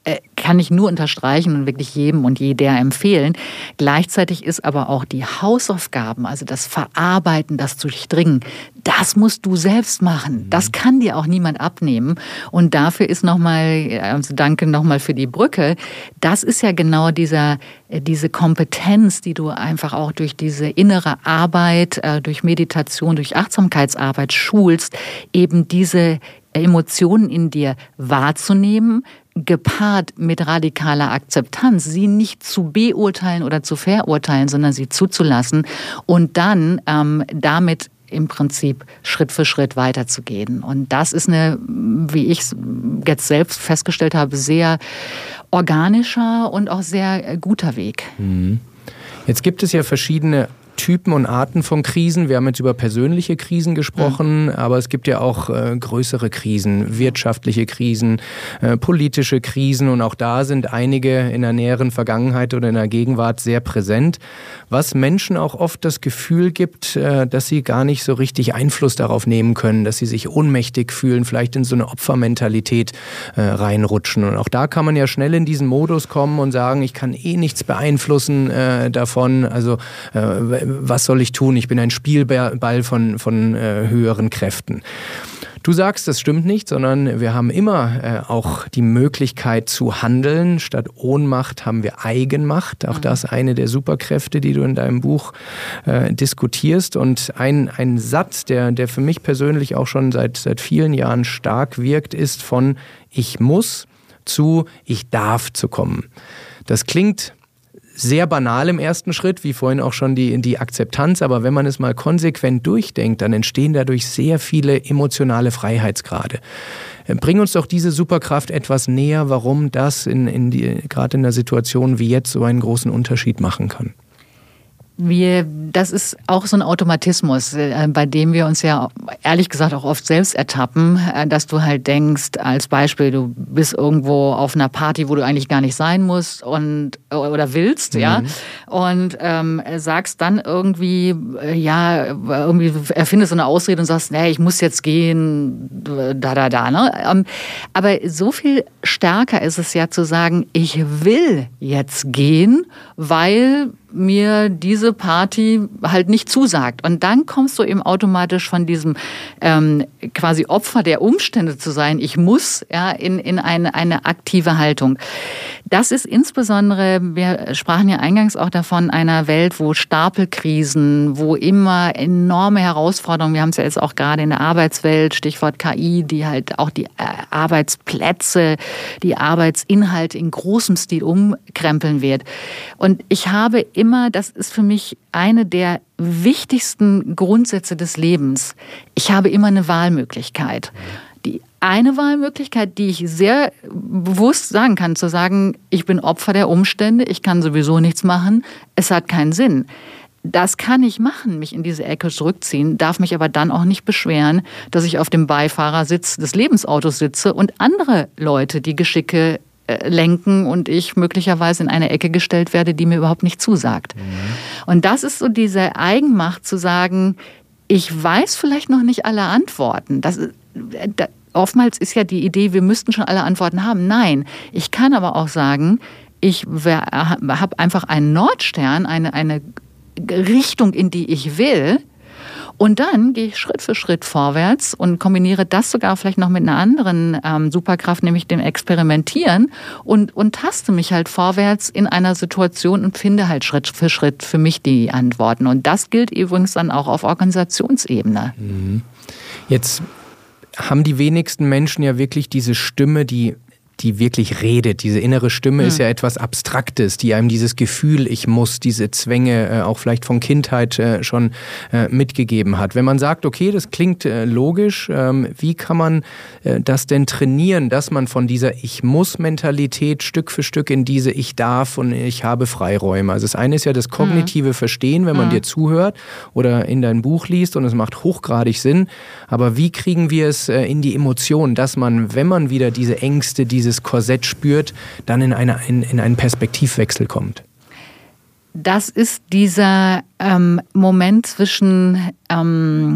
kann ich nur unterstreichen und wirklich jedem und jeder empfehlen. Gleichzeitig ist aber auch die Hausaufgaben, also das Verarbeiten, das Durchdringen, das musst du selbst machen. Das kann dir auch niemand abnehmen. Und dafür ist nochmal, also danke nochmal für die Brücke, das ist ja genau dieser, diese Kompetenz, die du einfach auch durch diese innere Arbeit, durch Meditation, durch Achtsamkeitsarbeit schulst, eben diese Emotionen in dir wahrzunehmen, gepaart mit radikaler Akzeptanz, sie nicht zu beurteilen oder zu verurteilen, sondern sie zuzulassen und dann ähm, damit im Prinzip Schritt für Schritt weiterzugehen. Und das ist eine, wie ich jetzt selbst festgestellt habe, sehr organischer und auch sehr guter Weg. Jetzt gibt es ja verschiedene Typen und Arten von Krisen. Wir haben jetzt über persönliche Krisen gesprochen, mhm. aber es gibt ja auch äh, größere Krisen, wirtschaftliche Krisen, äh, politische Krisen und auch da sind einige in der näheren Vergangenheit oder in der Gegenwart sehr präsent, was Menschen auch oft das Gefühl gibt, äh, dass sie gar nicht so richtig Einfluss darauf nehmen können, dass sie sich ohnmächtig fühlen, vielleicht in so eine Opfermentalität äh, reinrutschen. Und auch da kann man ja schnell in diesen Modus kommen und sagen, ich kann eh nichts beeinflussen äh, davon, also äh, was soll ich tun? Ich bin ein Spielball von, von äh, höheren Kräften. Du sagst, das stimmt nicht, sondern wir haben immer äh, auch die Möglichkeit zu handeln. Statt Ohnmacht haben wir Eigenmacht. Auch das eine der Superkräfte, die du in deinem Buch äh, diskutierst. Und ein, ein Satz, der, der für mich persönlich auch schon seit, seit vielen Jahren stark wirkt, ist von ich muss zu ich darf zu kommen. Das klingt sehr banal im ersten Schritt, wie vorhin auch schon die, die Akzeptanz, aber wenn man es mal konsequent durchdenkt, dann entstehen dadurch sehr viele emotionale Freiheitsgrade. Bring uns doch diese Superkraft etwas näher, warum das in, in die, gerade in einer Situation wie jetzt so einen großen Unterschied machen kann. Wir, das ist auch so ein Automatismus, bei dem wir uns ja ehrlich gesagt auch oft selbst ertappen, dass du halt denkst, als Beispiel, du bist irgendwo auf einer Party, wo du eigentlich gar nicht sein musst und oder willst, mhm. ja, und ähm, sagst dann irgendwie, ja, irgendwie erfindest du eine Ausrede und sagst, nee, ich muss jetzt gehen, da, da, da, ne? Aber so viel stärker ist es ja zu sagen, ich will jetzt gehen, weil mir diese Party halt nicht zusagt. Und dann kommst du eben automatisch von diesem ähm, quasi Opfer der Umstände zu sein, ich muss, ja, in, in eine, eine aktive Haltung. Das ist insbesondere, wir sprachen ja eingangs auch davon, einer Welt, wo Stapelkrisen, wo immer enorme Herausforderungen, wir haben es ja jetzt auch gerade in der Arbeitswelt, Stichwort K I, die halt auch die Arbeitsplätze, die Arbeitsinhalte in großem Stil umkrempeln wird. Und ich habe immer, das ist für mich eine der wichtigsten Grundsätze des Lebens, ich habe immer eine Wahlmöglichkeit. Die eine Wahlmöglichkeit, die ich sehr bewusst sagen kann, zu sagen, ich bin Opfer der Umstände, ich kann sowieso nichts machen, es hat keinen Sinn. Das kann ich machen, mich in diese Ecke zurückziehen, darf mich aber dann auch nicht beschweren, dass ich auf dem Beifahrersitz des Lebensautos sitze und andere Leute die Geschicke lenken und ich möglicherweise in eine Ecke gestellt werde, die mir überhaupt nicht zusagt. Mhm. Und das ist so diese Eigenmacht zu sagen, ich weiß vielleicht noch nicht alle Antworten. Das, da, oftmals ist ja die Idee, wir müssten schon alle Antworten haben. Nein, ich kann aber auch sagen, ich habe einfach einen Nordstern, eine, eine Richtung, in die ich will. Und dann gehe ich Schritt für Schritt vorwärts und kombiniere das sogar vielleicht noch mit einer anderen ähm, Superkraft, nämlich dem Experimentieren und, und taste mich halt vorwärts in einer Situation und finde halt Schritt für Schritt für mich die Antworten. Und das gilt übrigens dann auch auf Organisationsebene. Jetzt haben die wenigsten Menschen ja wirklich diese Stimme, die die wirklich redet. Diese innere Stimme mhm. ist ja etwas Abstraktes, die einem dieses Gefühl, ich muss, diese Zwänge äh, auch vielleicht von Kindheit äh, schon äh, mitgegeben hat. Wenn man sagt, okay, das klingt äh, logisch, ähm, wie kann man äh, das denn trainieren, dass man von dieser Ich-muss-Mentalität Stück für Stück in diese Ich darf und ich habe Freiräume. Also das eine ist ja das kognitive mhm. Verstehen, wenn man mhm. dir zuhört oder in dein Buch liest und es macht hochgradig Sinn. Aber wie kriegen wir es äh, in die Emotionen, dass man, wenn man wieder diese Ängste, diese dieses Korsett spürt, dann in, eine, in, in einen Perspektivwechsel kommt? Das ist dieser ähm, Moment zwischen ähm,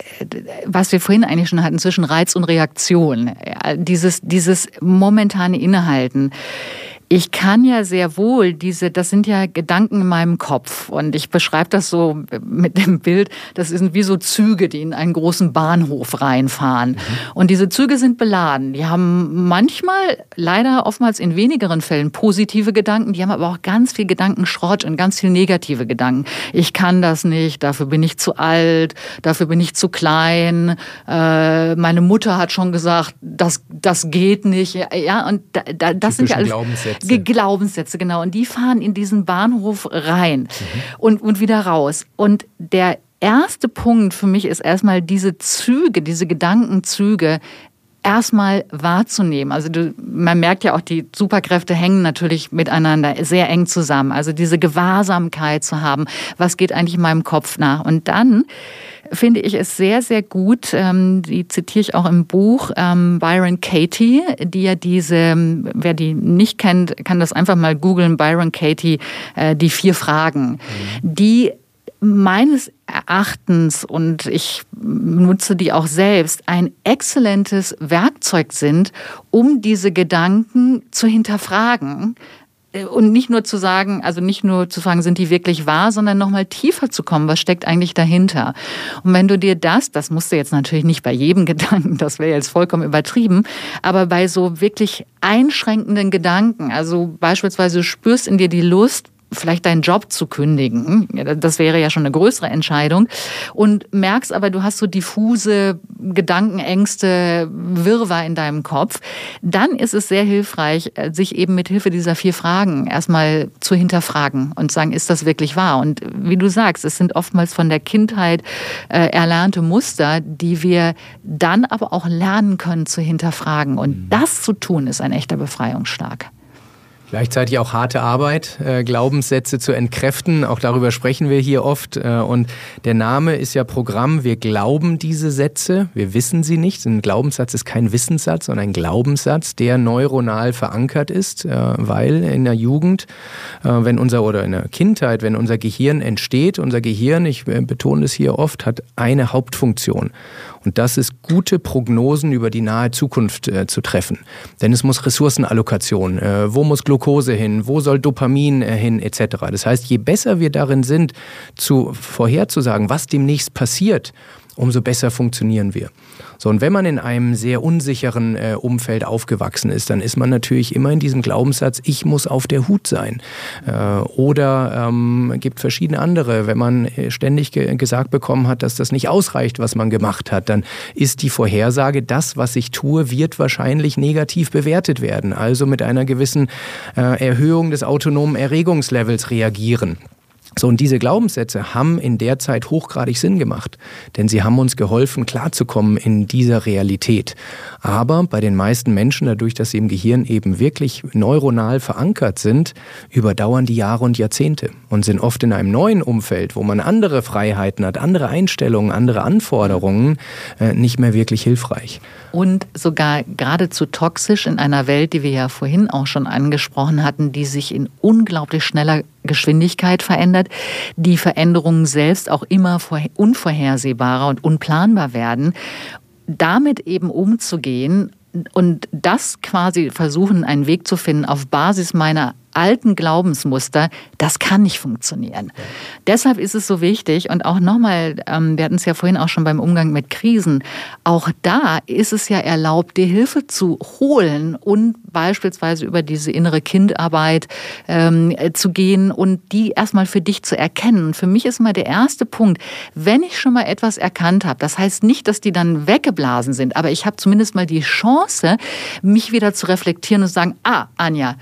was wir vorhin eigentlich schon hatten, zwischen Reiz und Reaktion. Dieses, dieses momentane Innehalten. Ich kann ja sehr wohl diese, das sind ja Gedanken in meinem Kopf und ich beschreibe das so mit dem Bild, das sind wie so Züge, die in einen großen Bahnhof reinfahren. Mhm. Und diese Züge sind beladen. Die haben manchmal, leider oftmals in wenigeren Fällen positive Gedanken, die haben aber auch ganz viel Gedankenschrott und ganz viel negative Gedanken. Ich kann das nicht, dafür bin ich zu alt, dafür bin ich zu klein, äh, meine Mutter hat schon gesagt, das, das geht nicht. Ja, und da, da, das sind ja alles Glaubenssätze. Glaubenssätze, genau. Und die fahren in diesen Bahnhof rein mhm. und, und wieder raus. Und der erste Punkt für mich ist erstmal diese Züge, diese Gedankenzüge erstmal wahrzunehmen. Also du, man merkt ja auch, die Superkräfte hängen natürlich miteinander sehr eng zusammen. Also diese Gewahrsamkeit zu haben, was geht eigentlich in meinem Kopf nach? Und dann finde ich es sehr, sehr gut, ähm, die zitiere ich auch im Buch, ähm, Byron Katie, die ja diese, wer die nicht kennt, kann das einfach mal googeln, Byron Katie, äh, die vier Fragen, mhm. die meines Erachtens, und ich nutze die auch selbst, ein exzellentes Werkzeug sind, um diese Gedanken zu hinterfragen. Und nicht nur zu sagen, also nicht nur zu fragen, sind die wirklich wahr, sondern nochmal tiefer zu kommen, was steckt eigentlich dahinter? Und wenn du dir das, das musst du jetzt natürlich nicht bei jedem Gedanken, das wäre jetzt vollkommen übertrieben, aber bei so wirklich einschränkenden Gedanken, also beispielsweise du spürst in dir die Lust, vielleicht deinen Job zu kündigen. Das wäre ja schon eine größere Entscheidung. Und merkst aber, du hast so diffuse Gedanken, Ängste, Wirrwarr in deinem Kopf. Dann ist es sehr hilfreich, sich eben mit Hilfe dieser vier Fragen erstmal zu hinterfragen und sagen, ist das wirklich wahr? Und wie du sagst, es sind oftmals von der Kindheit äh, erlernte Muster, die wir dann aber auch lernen können zu hinterfragen. Und das zu tun, ist ein echter Befreiungsschlag. Gleichzeitig auch harte Arbeit, äh, Glaubenssätze zu entkräften. Auch darüber sprechen wir hier oft. Äh, und der Name ist ja Programm. Wir glauben diese Sätze. Wir wissen sie nicht. Ein Glaubenssatz ist kein Wissenssatz, sondern ein Glaubenssatz, der neuronal verankert ist. Äh, weil in der Jugend, äh, wenn unser oder in der Kindheit, wenn unser Gehirn entsteht, unser Gehirn, ich äh, betone es hier oft, hat eine Hauptfunktion. Und das ist, gute Prognosen über die nahe Zukunft äh, zu treffen. Denn es muss Ressourcenallokation, äh, wo muss Glucose hin, wo soll Dopamin äh, hin, et cetera. Das heißt, je besser wir darin sind, zu vorherzusagen, was demnächst passiert, umso besser funktionieren wir. So, und wenn man in einem sehr unsicheren äh, Umfeld aufgewachsen ist, dann ist man natürlich immer in diesem Glaubenssatz, ich muss auf der Hut sein. Äh, oder ähm, gibt verschiedene andere. Wenn man ständig ge- gesagt bekommen hat, dass das nicht ausreicht, was man gemacht hat, dann ist die Vorhersage, das, was ich tue, wird wahrscheinlich negativ bewertet werden. Also mit einer gewissen äh, Erhöhung des autonomen Erregungslevels reagieren. So, und diese Glaubenssätze haben in der Zeit hochgradig Sinn gemacht, denn sie haben uns geholfen, klarzukommen in dieser Realität. Aber bei den meisten Menschen, dadurch, dass sie im Gehirn eben wirklich neuronal verankert sind, überdauern die Jahre und Jahrzehnte und sind oft in einem neuen Umfeld, wo man andere Freiheiten hat, andere Einstellungen, andere Anforderungen, äh, nicht mehr wirklich hilfreich. Und sogar geradezu toxisch in einer Welt, die wir ja vorhin auch schon angesprochen hatten, die sich in unglaublich schneller Geschwindigkeit verändert, die Veränderungen selbst auch immer unvorhersehbarer und unplanbar werden, damit eben umzugehen und das quasi versuchen, einen Weg zu finden auf Basis meiner alten Glaubensmuster, das kann nicht funktionieren. Ja. Deshalb ist es so wichtig und auch nochmal, ähm, wir hatten es ja vorhin auch schon beim Umgang mit Krisen, auch da ist es ja erlaubt, dir Hilfe zu holen und beispielsweise über diese innere Kindarbeit ähm, zu gehen und die erstmal für dich zu erkennen. Und für mich ist immer der erste Punkt, wenn ich schon mal etwas erkannt habe, das heißt nicht, dass die dann weggeblasen sind, aber ich habe zumindest mal die Chance, mich wieder zu reflektieren und zu sagen, ah, Anja,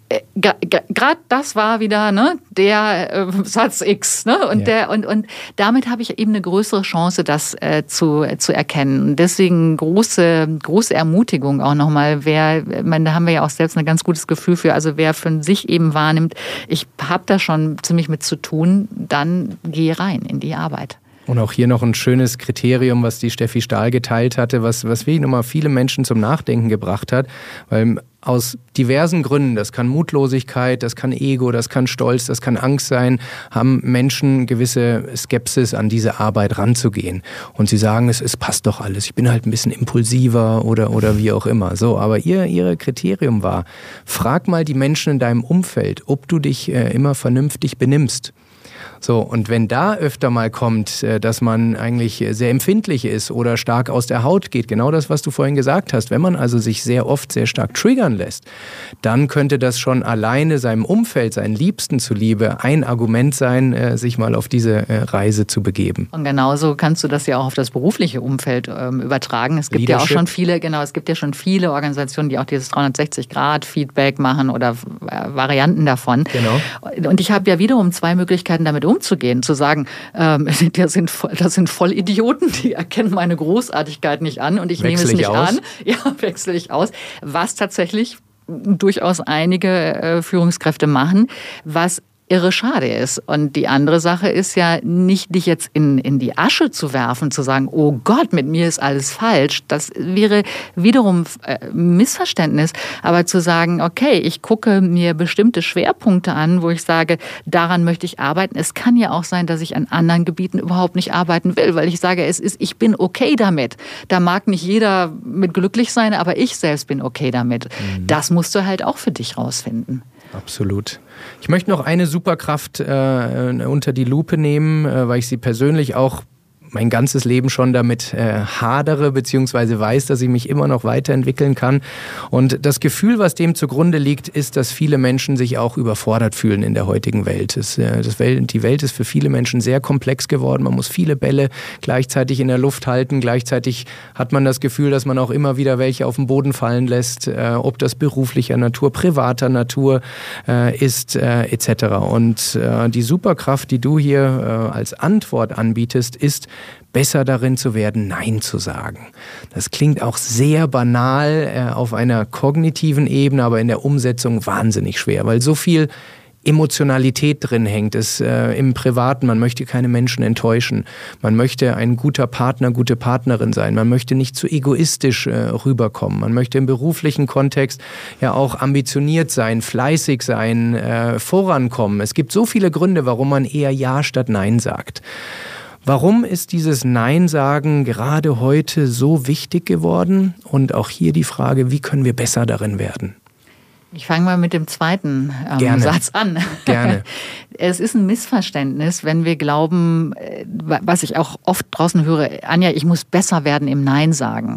gerade das war wieder ne, der äh, Satz X. Ne? Und, ja. der, und, und damit habe ich eben eine größere Chance, das äh, zu, zu erkennen. Deswegen große, große Ermutigung auch nochmal. Wer, ich meine, da haben wir ja auch selbst ein ganz gutes Gefühl für. Also wer für sich eben wahrnimmt, ich habe da schon ziemlich mit zu tun, dann gehe rein in die Arbeit. Und auch hier noch ein schönes Kriterium, was die Steffi Stahl geteilt hatte, was, was wirklich nochmal viele Menschen zum Nachdenken gebracht hat. Weil aus diversen Gründen, das kann Mutlosigkeit, das kann Ego, das kann Stolz, das kann Angst sein, haben Menschen gewisse Skepsis an diese Arbeit ranzugehen. Und sie sagen, es, es passt doch alles, ich bin halt ein bisschen impulsiver oder, oder wie auch immer. So, aber ihr, ihre Kriterium war, frag mal die Menschen in deinem Umfeld, ob du dich äh, immer vernünftig benimmst. So, und wenn da öfter mal kommt, dass man eigentlich sehr empfindlich ist oder stark aus der Haut geht, genau das, was du vorhin gesagt hast, wenn man also sich sehr oft sehr stark triggern lässt, dann könnte das schon alleine seinem Umfeld, seinen Liebsten zuliebe ein Argument sein, sich mal auf diese Reise zu begeben. Und genauso kannst du das ja auch auf das berufliche Umfeld ähm, übertragen. Es gibt ja auch schon viele, genau, es gibt ja schon viele Organisationen, die auch dieses dreihundertsechzig Grad Feedback machen oder äh, Varianten davon. Genau. Und ich habe ja wiederum zwei Möglichkeiten, damit umzugehen, zu sagen, ähm, das, sind, das sind Vollidioten, die erkennen meine Großartigkeit nicht an und ich wechsel nehme es nicht aus. an. Ja, wechsle ich aus. Was tatsächlich durchaus einige äh, Führungskräfte machen, was irre schade ist. Und die andere Sache ist ja nicht, dich jetzt in, in die Asche zu werfen, zu sagen, oh Gott, mit mir ist alles falsch. Das wäre wiederum äh, Missverständnis. Aber zu sagen, okay, ich gucke mir bestimmte Schwerpunkte an, wo ich sage, daran möchte ich arbeiten. Es kann ja auch sein, dass ich an anderen Gebieten überhaupt nicht arbeiten will, weil ich sage, es ist, ich bin okay damit. Da mag nicht jeder mit glücklich sein, aber ich selbst bin okay damit. Mhm. Das musst du halt auch für dich rausfinden. Absolut. Ich möchte noch eine Superkraft äh, unter die Lupe nehmen, äh, weil ich sie persönlich auch mein ganzes Leben schon damit äh, hadere, beziehungsweise weiß, dass ich mich immer noch weiterentwickeln kann. Und das Gefühl, was dem zugrunde liegt, ist, dass viele Menschen sich auch überfordert fühlen in der heutigen Welt. Das, äh, das Welt. Die Welt ist für viele Menschen sehr komplex geworden. Man muss viele Bälle gleichzeitig in der Luft halten. Gleichzeitig hat man das Gefühl, dass man auch immer wieder welche auf den Boden fallen lässt, äh, ob das beruflicher Natur, privater Natur äh, ist, äh, et cetera. Und äh, die Superkraft, die du hier äh, als Antwort anbietest, ist, besser darin zu werden, Nein zu sagen. Das klingt auch sehr banal äh, auf einer kognitiven Ebene, aber in der Umsetzung wahnsinnig schwer, weil so viel Emotionalität drin hängt. Es äh, im Privaten, man möchte keine Menschen enttäuschen. Man möchte ein guter Partner, gute Partnerin sein. Man möchte nicht zu egoistisch äh, rüberkommen. Man möchte im beruflichen Kontext ja auch ambitioniert sein, fleißig sein, äh, vorankommen. Es gibt so viele Gründe, warum man eher Ja statt Nein sagt. Warum ist dieses Nein-Sagen gerade heute so wichtig geworden? Und auch hier die Frage, wie können wir besser darin werden? Ich fange mal mit dem zweiten ähm, Satz an. Gerne. Es ist ein Missverständnis, wenn wir glauben, was ich auch oft draußen höre, Anja, ich muss besser werden im Nein sagen.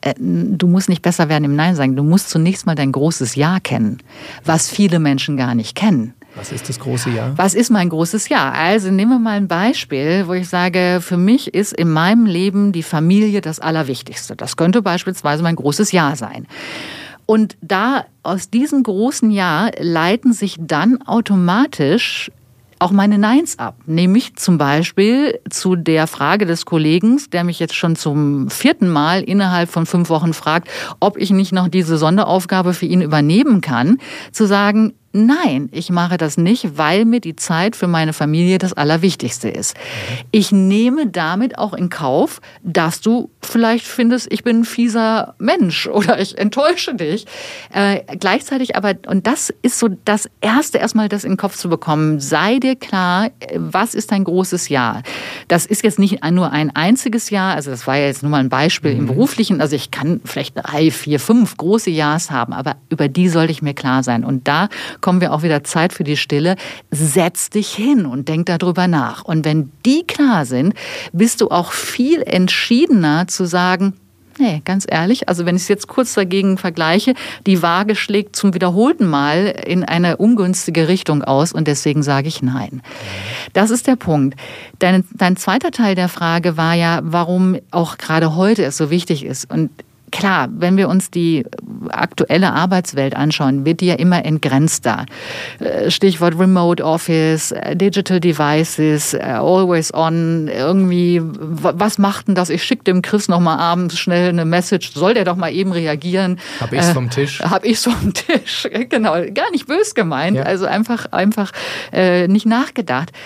Du musst nicht besser werden im Nein sagen. Du musst zunächst mal dein großes Ja kennen, was viele Menschen gar nicht kennen. Was ist das große Ja? Was ist mein großes Ja? Also nehmen wir mal ein Beispiel, wo ich sage, für mich ist in meinem Leben die Familie das Allerwichtigste. Das könnte beispielsweise mein großes Ja sein. Und da aus diesem großen Ja leiten sich dann automatisch auch meine Neins ab. Nämlich zum Beispiel zu der Frage des Kollegen, der mich jetzt schon zum vierten Mal innerhalb von fünf Wochen fragt, ob ich nicht noch diese Sonderaufgabe für ihn übernehmen kann, zu sagen, nein, ich mache das nicht, weil mir die Zeit für meine Familie das Allerwichtigste ist. Ich nehme damit auch in Kauf, dass du vielleicht findest, ich bin ein fieser Mensch oder ich enttäusche dich. Äh, gleichzeitig aber, und das ist so das Erste, erstmal das in den Kopf zu bekommen, sei dir klar, was ist dein großes Ja? Das ist jetzt nicht nur ein einziges Ja, also das war ja jetzt nur mal ein Beispiel mhm. im Beruflichen, also ich kann vielleicht drei, vier, fünf große Ja's haben, aber über die sollte ich mir klar sein. Und da kommen wir auch wieder Zeit für die Stille. Setz dich hin und denk darüber nach. Und wenn die klar sind, bist du auch viel entschiedener zu sagen, nee, ganz ehrlich, also wenn ich es jetzt kurz dagegen vergleiche, die Waage schlägt zum wiederholten Mal in eine ungünstige Richtung aus und deswegen sage ich nein. Das ist der Punkt. Dein, dein zweiter Teil der Frage war ja, warum auch gerade heute es so wichtig ist. Und klar, wenn wir uns die aktuelle Arbeitswelt anschauen, wird die ja immer entgrenzter. Stichwort Remote Office, Digital Devices, Always On, irgendwie, was macht denn das? Ich schicke dem Chris noch mal abends schnell eine Message, soll der doch mal eben reagieren? Hab ich's vom Tisch? Äh, hab ich's vom Tisch, genau. Gar nicht bös gemeint, ja. also einfach, einfach äh, nicht nachgedacht.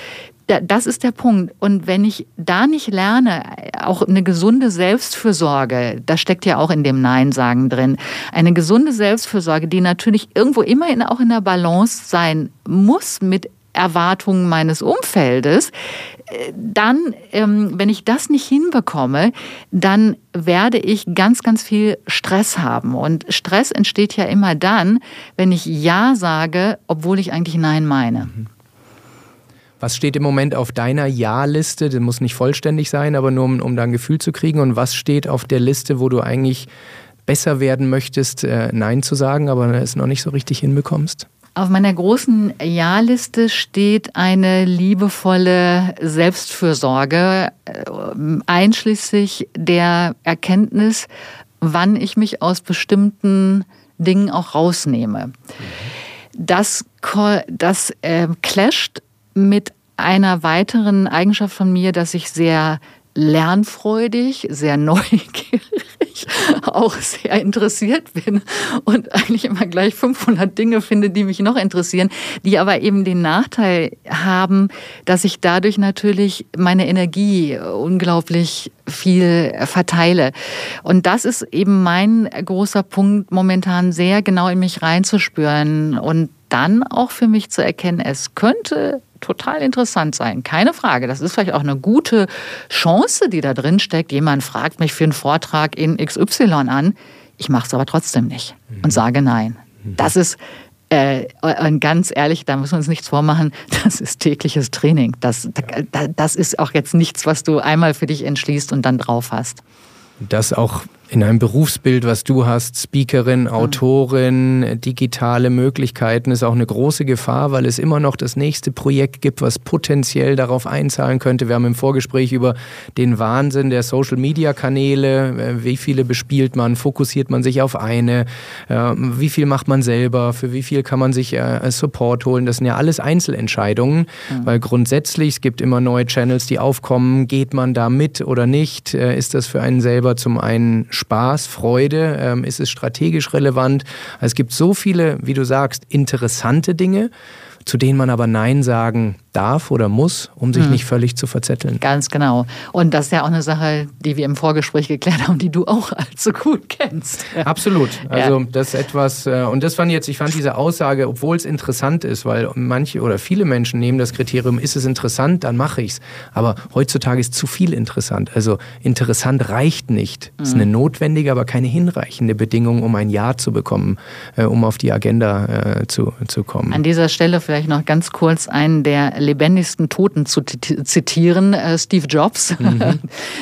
Das ist der Punkt. Und wenn ich da nicht lerne, auch eine gesunde Selbstfürsorge, das steckt ja auch in dem Nein-Sagen drin, eine gesunde Selbstfürsorge, die natürlich irgendwo immer in, auch in der Balance sein muss mit Erwartungen meines Umfeldes, dann, wenn ich das nicht hinbekomme, dann werde ich ganz, ganz viel Stress haben. Und Stress entsteht ja immer dann, wenn ich Ja sage, obwohl ich eigentlich Nein meine. Was steht im Moment auf deiner Ja-Liste? Das muss nicht vollständig sein, aber nur um, um da ein Gefühl zu kriegen. Und was steht auf der Liste, wo du eigentlich besser werden möchtest, Nein zu sagen, aber es noch nicht so richtig hinbekommst? Auf meiner großen Ja-Liste steht eine liebevolle Selbstfürsorge, einschließlich der Erkenntnis, wann ich mich aus bestimmten Dingen auch rausnehme. Das, das äh, clasht mit einer weiteren Eigenschaft von mir, dass ich sehr lernfreudig, sehr neugierig, auch sehr interessiert bin und eigentlich immer gleich fünfhundert Dinge finde, die mich noch interessieren, die aber eben den Nachteil haben, dass ich dadurch natürlich meine Energie unglaublich viel verteile. Und das ist eben mein großer Punkt, momentan sehr genau in mich reinzuspüren und dann auch für mich zu erkennen, es könnte total interessant sein, keine Frage. Das ist vielleicht auch eine gute Chance, die da drin steckt. Jemand fragt mich für einen Vortrag in X Y an. Ich mache es aber trotzdem nicht und sage nein. Das ist, äh, und ganz ehrlich, da müssen wir uns nichts vormachen, das ist tägliches Training. Das, das ist auch jetzt nichts, was du einmal für dich entschließt und dann drauf hast. Das auch in einem Berufsbild, was du hast, Speakerin, Autorin, digitale Möglichkeiten, ist auch eine große Gefahr, weil es immer noch das nächste Projekt gibt, was potenziell darauf einzahlen könnte. Wir haben im Vorgespräch über den Wahnsinn der Social-Media-Kanäle, wie viele bespielt man, fokussiert man sich auf eine, wie viel macht man selber, für wie viel kann man sich Support holen. Das sind ja alles Einzelentscheidungen, mhm. weil grundsätzlich, es gibt immer neue Channels, die aufkommen, geht man da mit oder nicht, ist das für einen selber zum einen Spaß, Freude, ähm, ist es strategisch relevant. Es gibt so viele, wie du sagst, interessante Dinge, zu denen man aber Nein sagen darf oder muss, um sich hm. nicht völlig zu verzetteln. Ganz genau. Und das ist ja auch eine Sache, die wir im Vorgespräch geklärt haben, die du auch allzu gut kennst. Ja. Absolut. Also ja. das ist etwas, und das fand jetzt, ich fand diese Aussage, obwohl es interessant ist, weil manche oder viele Menschen nehmen das Kriterium, ist es interessant, dann mache ich es. Aber heutzutage ist zu viel interessant. Also interessant reicht nicht. Es ist eine notwendige, aber keine hinreichende Bedingung, um ein Ja zu bekommen, äh, um auf die Agenda äh, zu, zu kommen. An dieser Stelle vielleicht noch ganz kurz einen der lebendigsten Toten zu zitieren, äh, Steve Jobs, mhm.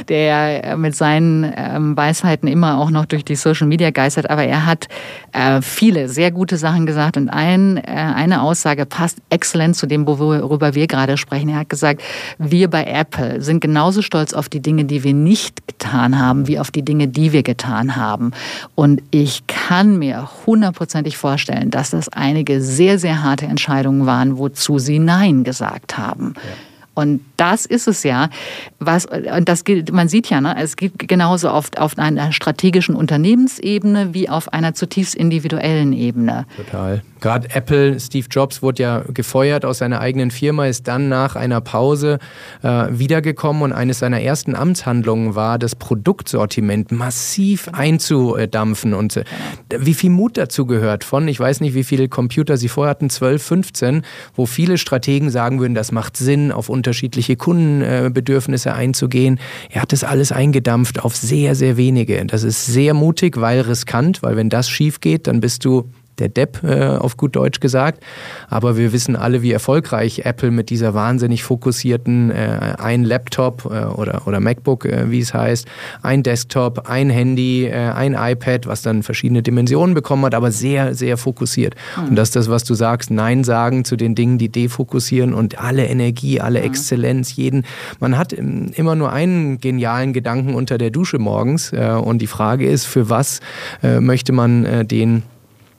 der mit seinen ähm, Weisheiten immer auch noch durch die Social Media geistert, aber er hat äh, viele sehr gute Sachen gesagt und ein, äh, eine Aussage passt exzellent zu dem, worüber wir gerade sprechen. Er hat gesagt, wir bei Apple sind genauso stolz auf die Dinge, die wir nicht getan haben, wie auf die Dinge, die wir getan haben. Und ich kann mir hundertprozentig vorstellen, dass das einige sehr, sehr harte Entscheidungen waren, wozu sie Nein gesagt haben. Ja. Und das ist es ja, was, und das gilt, man sieht ja, ne, es geht genauso oft auf einer strategischen Unternehmensebene wie auf einer zutiefst individuellen Ebene. Total. Gerade Apple, Steve Jobs wurde ja gefeuert aus seiner eigenen Firma, ist dann nach einer Pause äh, wiedergekommen und eines seiner ersten Amtshandlungen war, das Produktsortiment massiv einzudampfen. Und äh, wie viel Mut dazu gehört von, ich weiß nicht, wie viele Computer sie vorher hatten, zwölf, fünfzehn, wo viele Strategen sagen würden, das macht Sinn, auf unterschiedliche Kundenbedürfnisse einzugehen. Er hat das alles eingedampft auf sehr, sehr wenige. Das ist sehr mutig, weil riskant, weil wenn das schief geht, dann bist du der Depp, äh, auf gut Deutsch gesagt. Aber wir wissen alle, wie erfolgreich Apple mit dieser wahnsinnig fokussierten äh, ein Laptop äh, oder, oder MacBook, äh, wie es heißt, ein Desktop, ein Handy, äh, ein iPad, was dann verschiedene Dimensionen bekommen hat, aber sehr, sehr fokussiert. Mhm. Und das ist das, was du sagst, Nein sagen zu den Dingen, die defokussieren und alle Energie, alle mhm. Exzellenz, jeden. Man hat immer nur einen genialen Gedanken unter der Dusche morgens äh, und die Frage ist, für was äh, möchte man äh, den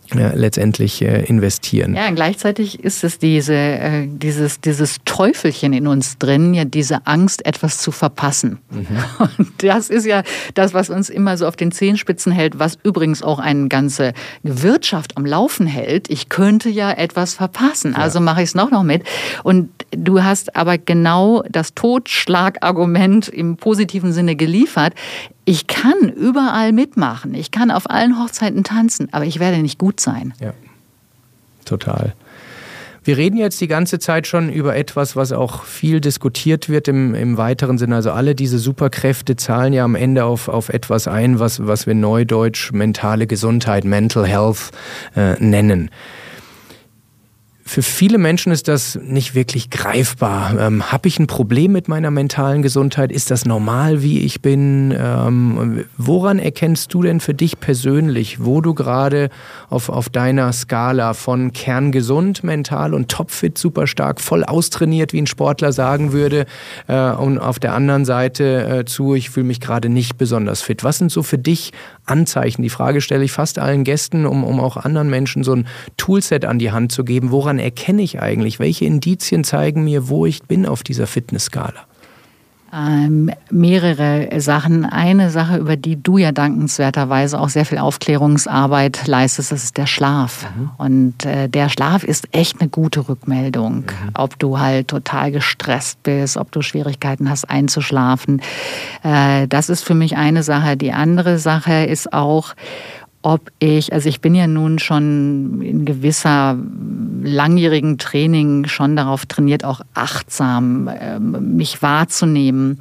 äh, letztendlich äh, investieren. Ja, gleichzeitig ist es diese, äh, dieses, dieses Teufelchen in uns drin, ja diese Angst, etwas zu verpassen. Mhm. Und das ist ja das, was uns immer so auf den Zehenspitzen hält, was übrigens auch eine ganze Wirtschaft am Laufen hält. Ich könnte ja etwas verpassen, also ja. mache ich es noch noch mit. Und du hast aber genau das Totschlagargument im positiven Sinne geliefert. Ich kann überall mitmachen, ich kann auf allen Hochzeiten tanzen, aber ich werde nicht gut sein. Ja, total. Wir reden jetzt die ganze Zeit schon über etwas, was auch viel diskutiert wird im, im weiteren Sinne. Also alle diese Superkräfte zahlen ja am Ende auf, auf etwas ein, was, was wir neudeutsch mentale Gesundheit, Mental Health äh, nennen. Für viele Menschen ist das nicht wirklich greifbar. Ähm, habe ich ein Problem mit meiner mentalen Gesundheit? Ist das normal, wie ich bin? Ähm, woran erkennst du denn für dich persönlich, wo du gerade auf, auf deiner Skala von kerngesund, mental und topfit, super stark, voll austrainiert, wie ein Sportler sagen würde, äh, und auf der anderen Seite äh, zu, ich fühle mich gerade nicht besonders fit. Was sind so für dich Anzeichen? Die Frage stelle ich fast allen Gästen, um, um auch anderen Menschen so ein Toolset an die Hand zu geben. Woran erkenne ich eigentlich? Welche Indizien zeigen mir, wo ich bin auf dieser Fitnessskala? Ähm, mehrere Sachen. Eine Sache, über die du ja dankenswerterweise auch sehr viel Aufklärungsarbeit leistest, das ist der Schlaf. Mhm. Und äh, der Schlaf ist echt eine gute Rückmeldung. Mhm. Ob du halt total gestresst bist, ob du Schwierigkeiten hast einzuschlafen. Äh, das ist für mich eine Sache. Die andere Sache ist auch, ob ich, also ich bin ja nun schon in gewisser langjährigen Training schon darauf trainiert, auch achtsam äh, mich wahrzunehmen.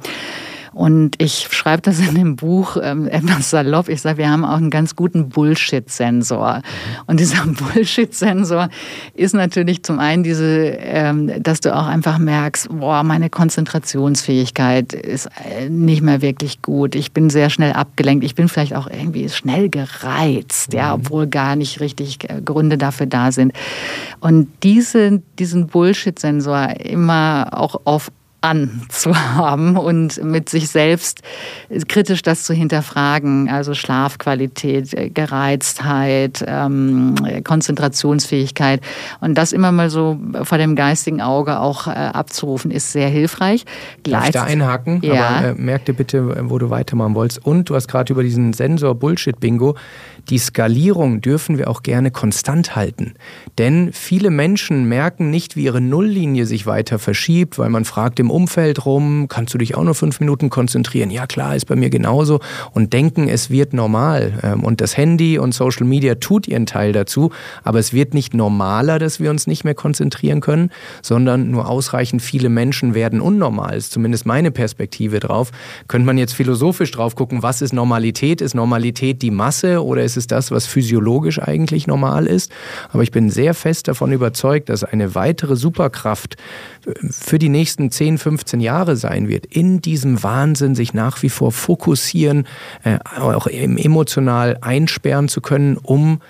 Und ich schreibe das in dem Buch ähm, etwas salopp. Ich sage, wir haben auch einen ganz guten Bullshit-Sensor. Und dieser Bullshit-Sensor ist natürlich zum einen diese, ähm, dass du auch einfach merkst, boah, meine Konzentrationsfähigkeit ist nicht mehr wirklich gut. Ich bin sehr schnell abgelenkt. Ich bin vielleicht auch irgendwie schnell gereizt, ja, obwohl gar nicht richtig Gründe dafür da sind. Und diese, diesen Bullshit-Sensor immer auch auf anzuhaben und mit sich selbst kritisch das zu hinterfragen, also Schlafqualität, Gereiztheit, ähm, Konzentrationsfähigkeit und das immer mal so vor dem geistigen Auge auch äh, abzurufen, ist sehr hilfreich. Darf ich da einhaken? Ja. Aber äh, merk dir bitte, wo du weitermachen wolltest. Und du hast gerade über diesen Sensor Bullshit-Bingo. Die Skalierung dürfen wir auch gerne konstant halten. Denn viele Menschen merken nicht, wie ihre Nulllinie sich weiter verschiebt, weil man fragt im Umfeld rum, kannst du dich auch nur fünf Minuten konzentrieren? Ja klar, ist bei mir genauso. Und denken, es wird normal. Und das Handy und Social Media tut ihren Teil dazu, aber es wird nicht normaler, dass wir uns nicht mehr konzentrieren können, sondern nur ausreichend viele Menschen werden unnormal. Das ist zumindest meine Perspektive drauf. Könnte man jetzt philosophisch drauf gucken, was ist Normalität? Ist Normalität die Masse oder ist es das, was physiologisch eigentlich normal ist? Aber ich bin sehr fest davon überzeugt, dass eine weitere Superkraft für die nächsten zehn, fünfzehn Jahre sein wird, in diesem Wahnsinn sich nach wie vor fokussieren, äh, auch emotional einsperren zu können, um,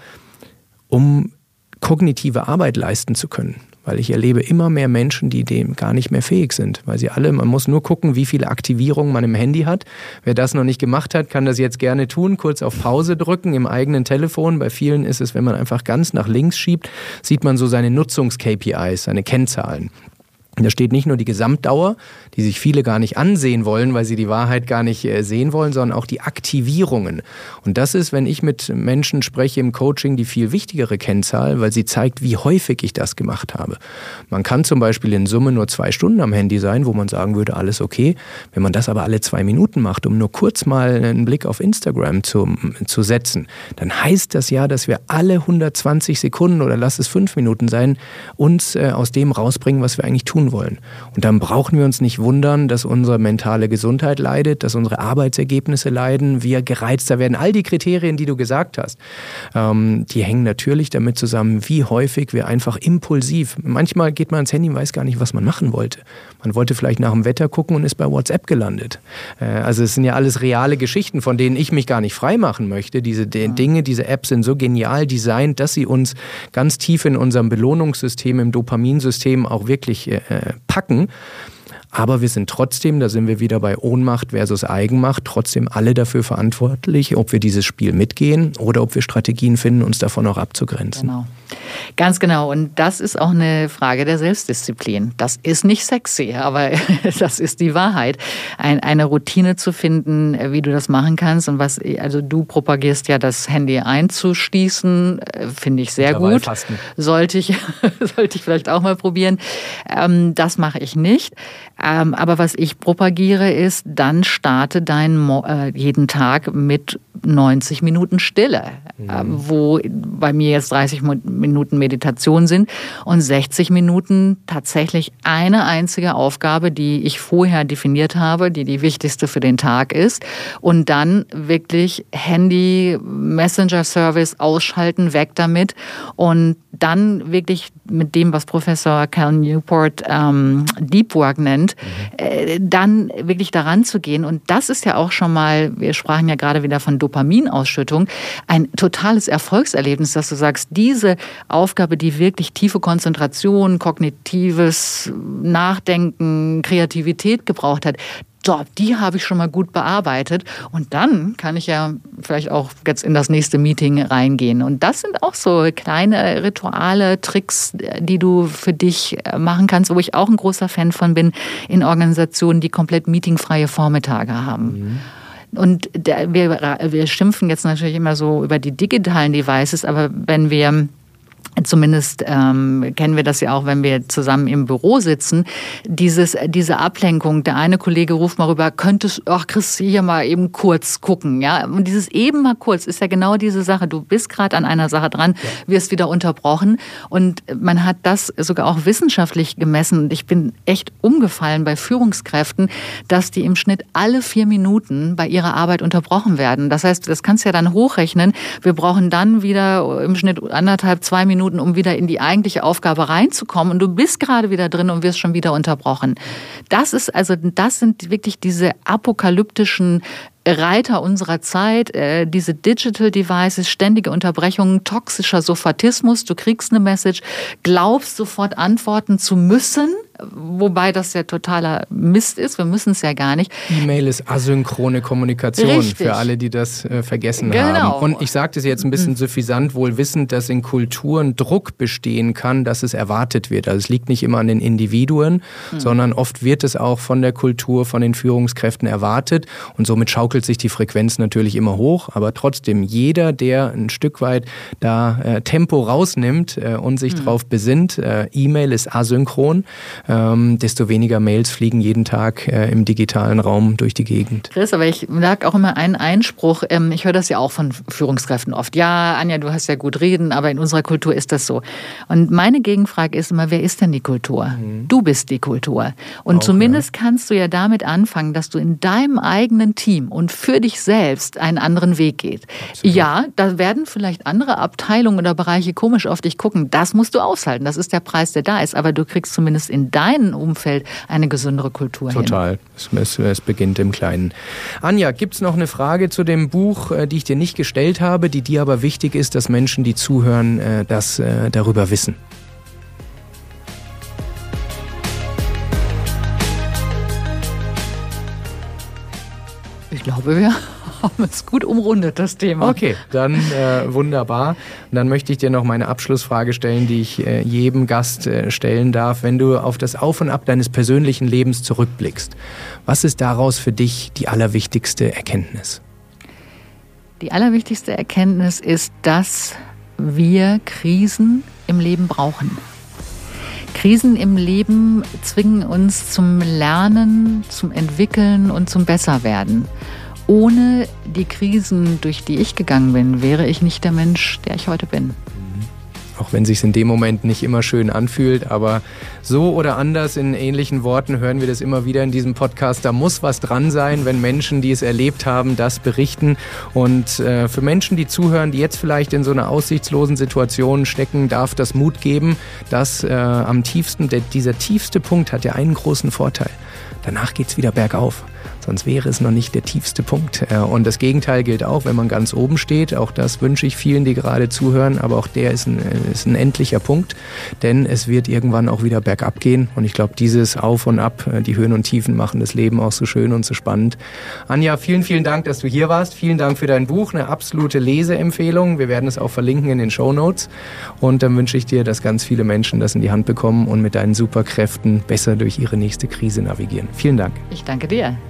um kognitive Arbeit leisten zu können. Weil ich erlebe immer mehr Menschen, die dem gar nicht mehr fähig sind. Weil sie alle, man muss nur gucken, wie viele Aktivierungen man im Handy hat. Wer das noch nicht gemacht hat, kann das jetzt gerne tun. Kurz auf Pause drücken im eigenen Telefon. Bei vielen ist es, wenn man einfach ganz nach links schiebt, sieht man so seine Nutzungs-K P Is, seine Kennzahlen. Da steht nicht nur die Gesamtdauer, die sich viele gar nicht ansehen wollen, weil sie die Wahrheit gar nicht sehen wollen, sondern auch die Aktivierungen. Und das ist, wenn ich mit Menschen spreche im Coaching, die viel wichtigere Kennzahl, weil sie zeigt, wie häufig ich das gemacht habe. Man kann zum Beispiel in Summe nur zwei Stunden am Handy sein, wo man sagen würde, alles okay. Wenn man das aber alle zwei Minuten macht, um nur kurz mal einen Blick auf Instagram zu, zu setzen, dann heißt das ja, dass wir alle hundertzwanzig Sekunden oder lass es fünf Minuten sein, uns äh, aus dem rausbringen, was wir eigentlich tun wollen. Und dann brauchen wir uns nicht wundern, dass unsere mentale Gesundheit leidet, dass unsere Arbeitsergebnisse leiden, wir gereizter werden. All die Kriterien, die du gesagt hast, ähm, die hängen natürlich damit zusammen, wie häufig wir einfach impulsiv, manchmal geht man ans Handy und weiß gar nicht, was man machen wollte. Man wollte vielleicht nach dem Wetter gucken und ist bei WhatsApp gelandet. Äh, also es sind ja alles reale Geschichten, von denen ich mich gar nicht freimachen möchte. Diese de- Dinge, diese Apps sind so genial designt, dass sie uns ganz tief in unserem Belohnungssystem, im Dopaminsystem auch wirklich äh, packen. Aber wir sind trotzdem, da sind wir wieder bei Ohnmacht versus Eigenmacht, trotzdem alle dafür verantwortlich, ob wir dieses Spiel mitgehen oder ob wir Strategien finden, uns davon auch abzugrenzen. Genau. Ganz genau. Und das ist auch eine Frage der Selbstdisziplin. Das ist nicht sexy, aber das ist die Wahrheit. Ein, eine Routine zu finden, wie du das machen kannst. Und was, also du propagierst ja, das Handy einzuschließen, finde ich sehr gut. Sollte ich, sollte ich vielleicht auch mal probieren. Ähm, das mache ich nicht. Ähm, aber was ich propagiere ist, dann starte deinen Mo- äh, jeden Tag mit neunzig Minuten Stille, mhm. äh, wo bei mir jetzt dreißig Minuten Meditation sind und sechzig Minuten tatsächlich eine einzige Aufgabe, die ich vorher definiert habe, die die wichtigste für den Tag ist. Und dann wirklich Handy, Messenger-Service ausschalten, weg damit. Und dann wirklich mit dem, was Professor Cal Newport ähm, Deep Work nennt, mhm. äh, dann wirklich daran zu gehen. Und das ist ja auch schon mal, wir sprachen ja gerade wieder von Dopaminausschüttung, ein totales Erfolgserlebnis, dass du sagst, diese Aufgabe, die wirklich tiefe Konzentration, kognitives Nachdenken, Kreativität gebraucht hat, so, die habe ich schon mal gut bearbeitet. Und dann kann ich ja vielleicht auch jetzt in das nächste Meeting reingehen. Und das sind auch so kleine Rituale, Tricks, die du für dich machen kannst, wo ich auch ein großer Fan von bin, in Organisationen, die komplett meetingfreie Vormittage haben. Mhm. Und der, wir, wir schimpfen jetzt natürlich immer so über die digitalen Devices, aber wenn wir Zumindest ähm, kennen wir das ja auch, wenn wir zusammen im Büro sitzen. Dieses, diese Ablenkung, der eine Kollege ruft mal rüber, könntest, ach Chris, hier mal eben kurz gucken. Ja? Und dieses eben mal kurz ist ja genau diese Sache. Du bist gerade an einer Sache dran, wirst wieder unterbrochen. Und man hat das sogar auch wissenschaftlich gemessen. Und ich bin echt umgefallen bei Führungskräften, dass die im Schnitt alle vier Minuten bei ihrer Arbeit unterbrochen werden. Das heißt, das kannst du ja dann hochrechnen. Wir brauchen dann wieder im Schnitt anderthalb, zwei Minuten, um wieder in die eigentliche Aufgabe reinzukommen. Und du bist gerade wieder drin und wirst schon wieder unterbrochen. Das ist also, das sind wirklich diese apokalyptischen Reiter unserer Zeit, äh, diese Digital Devices, ständige Unterbrechungen, toxischer Sophatismus. Du kriegst eine Message, glaubst sofort antworten zu müssen, wobei das ja totaler Mist ist. Wir müssen es ja gar nicht. E-Mail ist asynchrone Kommunikation. Richtig. Für alle, die das äh, vergessen genau. haben. Und ich sage das jetzt ein bisschen mhm. suffisant, wohl wissend, dass in Kulturen Druck bestehen kann, dass es erwartet wird. Also es liegt nicht immer an den Individuen, mhm. sondern oft wird es auch von der Kultur, von den Führungskräften erwartet. Und somit schaukelt sich die Frequenz natürlich immer hoch. Aber trotzdem, jeder, der ein Stück weit da äh, Tempo rausnimmt äh, und sich mhm. drauf besinnt, äh, E-Mail ist asynchron, Ähm, desto weniger Mails fliegen jeden Tag äh, im digitalen Raum durch die Gegend. Chris, aber ich lag auch immer einen Einspruch, ähm, ich höre das ja auch von Führungskräften oft. Ja, Anja, du hast ja gut reden, aber in unserer Kultur ist das so. Und meine Gegenfrage ist immer, wer ist denn die Kultur? Mhm. Du bist die Kultur. Und auch, zumindest ja. kannst du ja damit anfangen, dass du in deinem eigenen Team und für dich selbst einen anderen Weg gehst. Absolut. Ja, da werden vielleicht andere Abteilungen oder Bereiche komisch auf dich gucken. Das musst du aushalten. Das ist der Preis, der da ist. Aber du kriegst zumindest in deinem Umfeld eine gesündere Kultur Total. hin. Es, es beginnt im Kleinen. Anja, gibt es noch eine Frage zu dem Buch, die ich dir nicht gestellt habe, die dir aber wichtig ist, dass Menschen, die zuhören, das darüber wissen? Ich glaube, wir haben es gut umrundet, das Thema. Okay, dann äh, wunderbar. Und dann möchte ich dir noch meine Abschlussfrage stellen, die ich äh, jedem Gast äh, stellen darf. Wenn du auf das Auf und Ab deines persönlichen Lebens zurückblickst, was ist daraus für dich die allerwichtigste Erkenntnis? Die allerwichtigste Erkenntnis ist, dass wir Krisen im Leben brauchen. Krisen im Leben zwingen uns zum Lernen, zum Entwickeln und zum Besserwerden. Ohne die Krisen, durch die ich gegangen bin, wäre ich nicht der Mensch, der ich heute bin. Auch wenn es sich in dem Moment nicht immer schön anfühlt, aber so oder anders in ähnlichen Worten hören wir das immer wieder in diesem Podcast. Da muss was dran sein, wenn Menschen, die es erlebt haben, das berichten. Und äh, für Menschen, die zuhören, die jetzt vielleicht in so einer aussichtslosen Situation stecken, darf das Mut geben, dass äh, am tiefsten, der, dieser tiefste Punkt hat ja einen großen Vorteil. Danach geht's wieder bergauf. Sonst wäre es noch nicht der tiefste Punkt. Und das Gegenteil gilt auch, wenn man ganz oben steht. Auch das wünsche ich vielen, die gerade zuhören. Aber auch der ist ein ist ein endlicher Punkt, denn es wird irgendwann auch wieder bergab gehen. Und ich glaube, dieses Auf und Ab, die Höhen und Tiefen machen das Leben auch so schön und so spannend. Anja, vielen, vielen Dank, dass du hier warst. Vielen Dank für dein Buch, eine absolute Leseempfehlung. Wir werden es auch verlinken in den Shownotes. Und dann wünsche ich dir, dass ganz viele Menschen das in die Hand bekommen und mit deinen Superkräften besser durch ihre nächste Krise navigieren. Vielen Dank. Ich danke dir.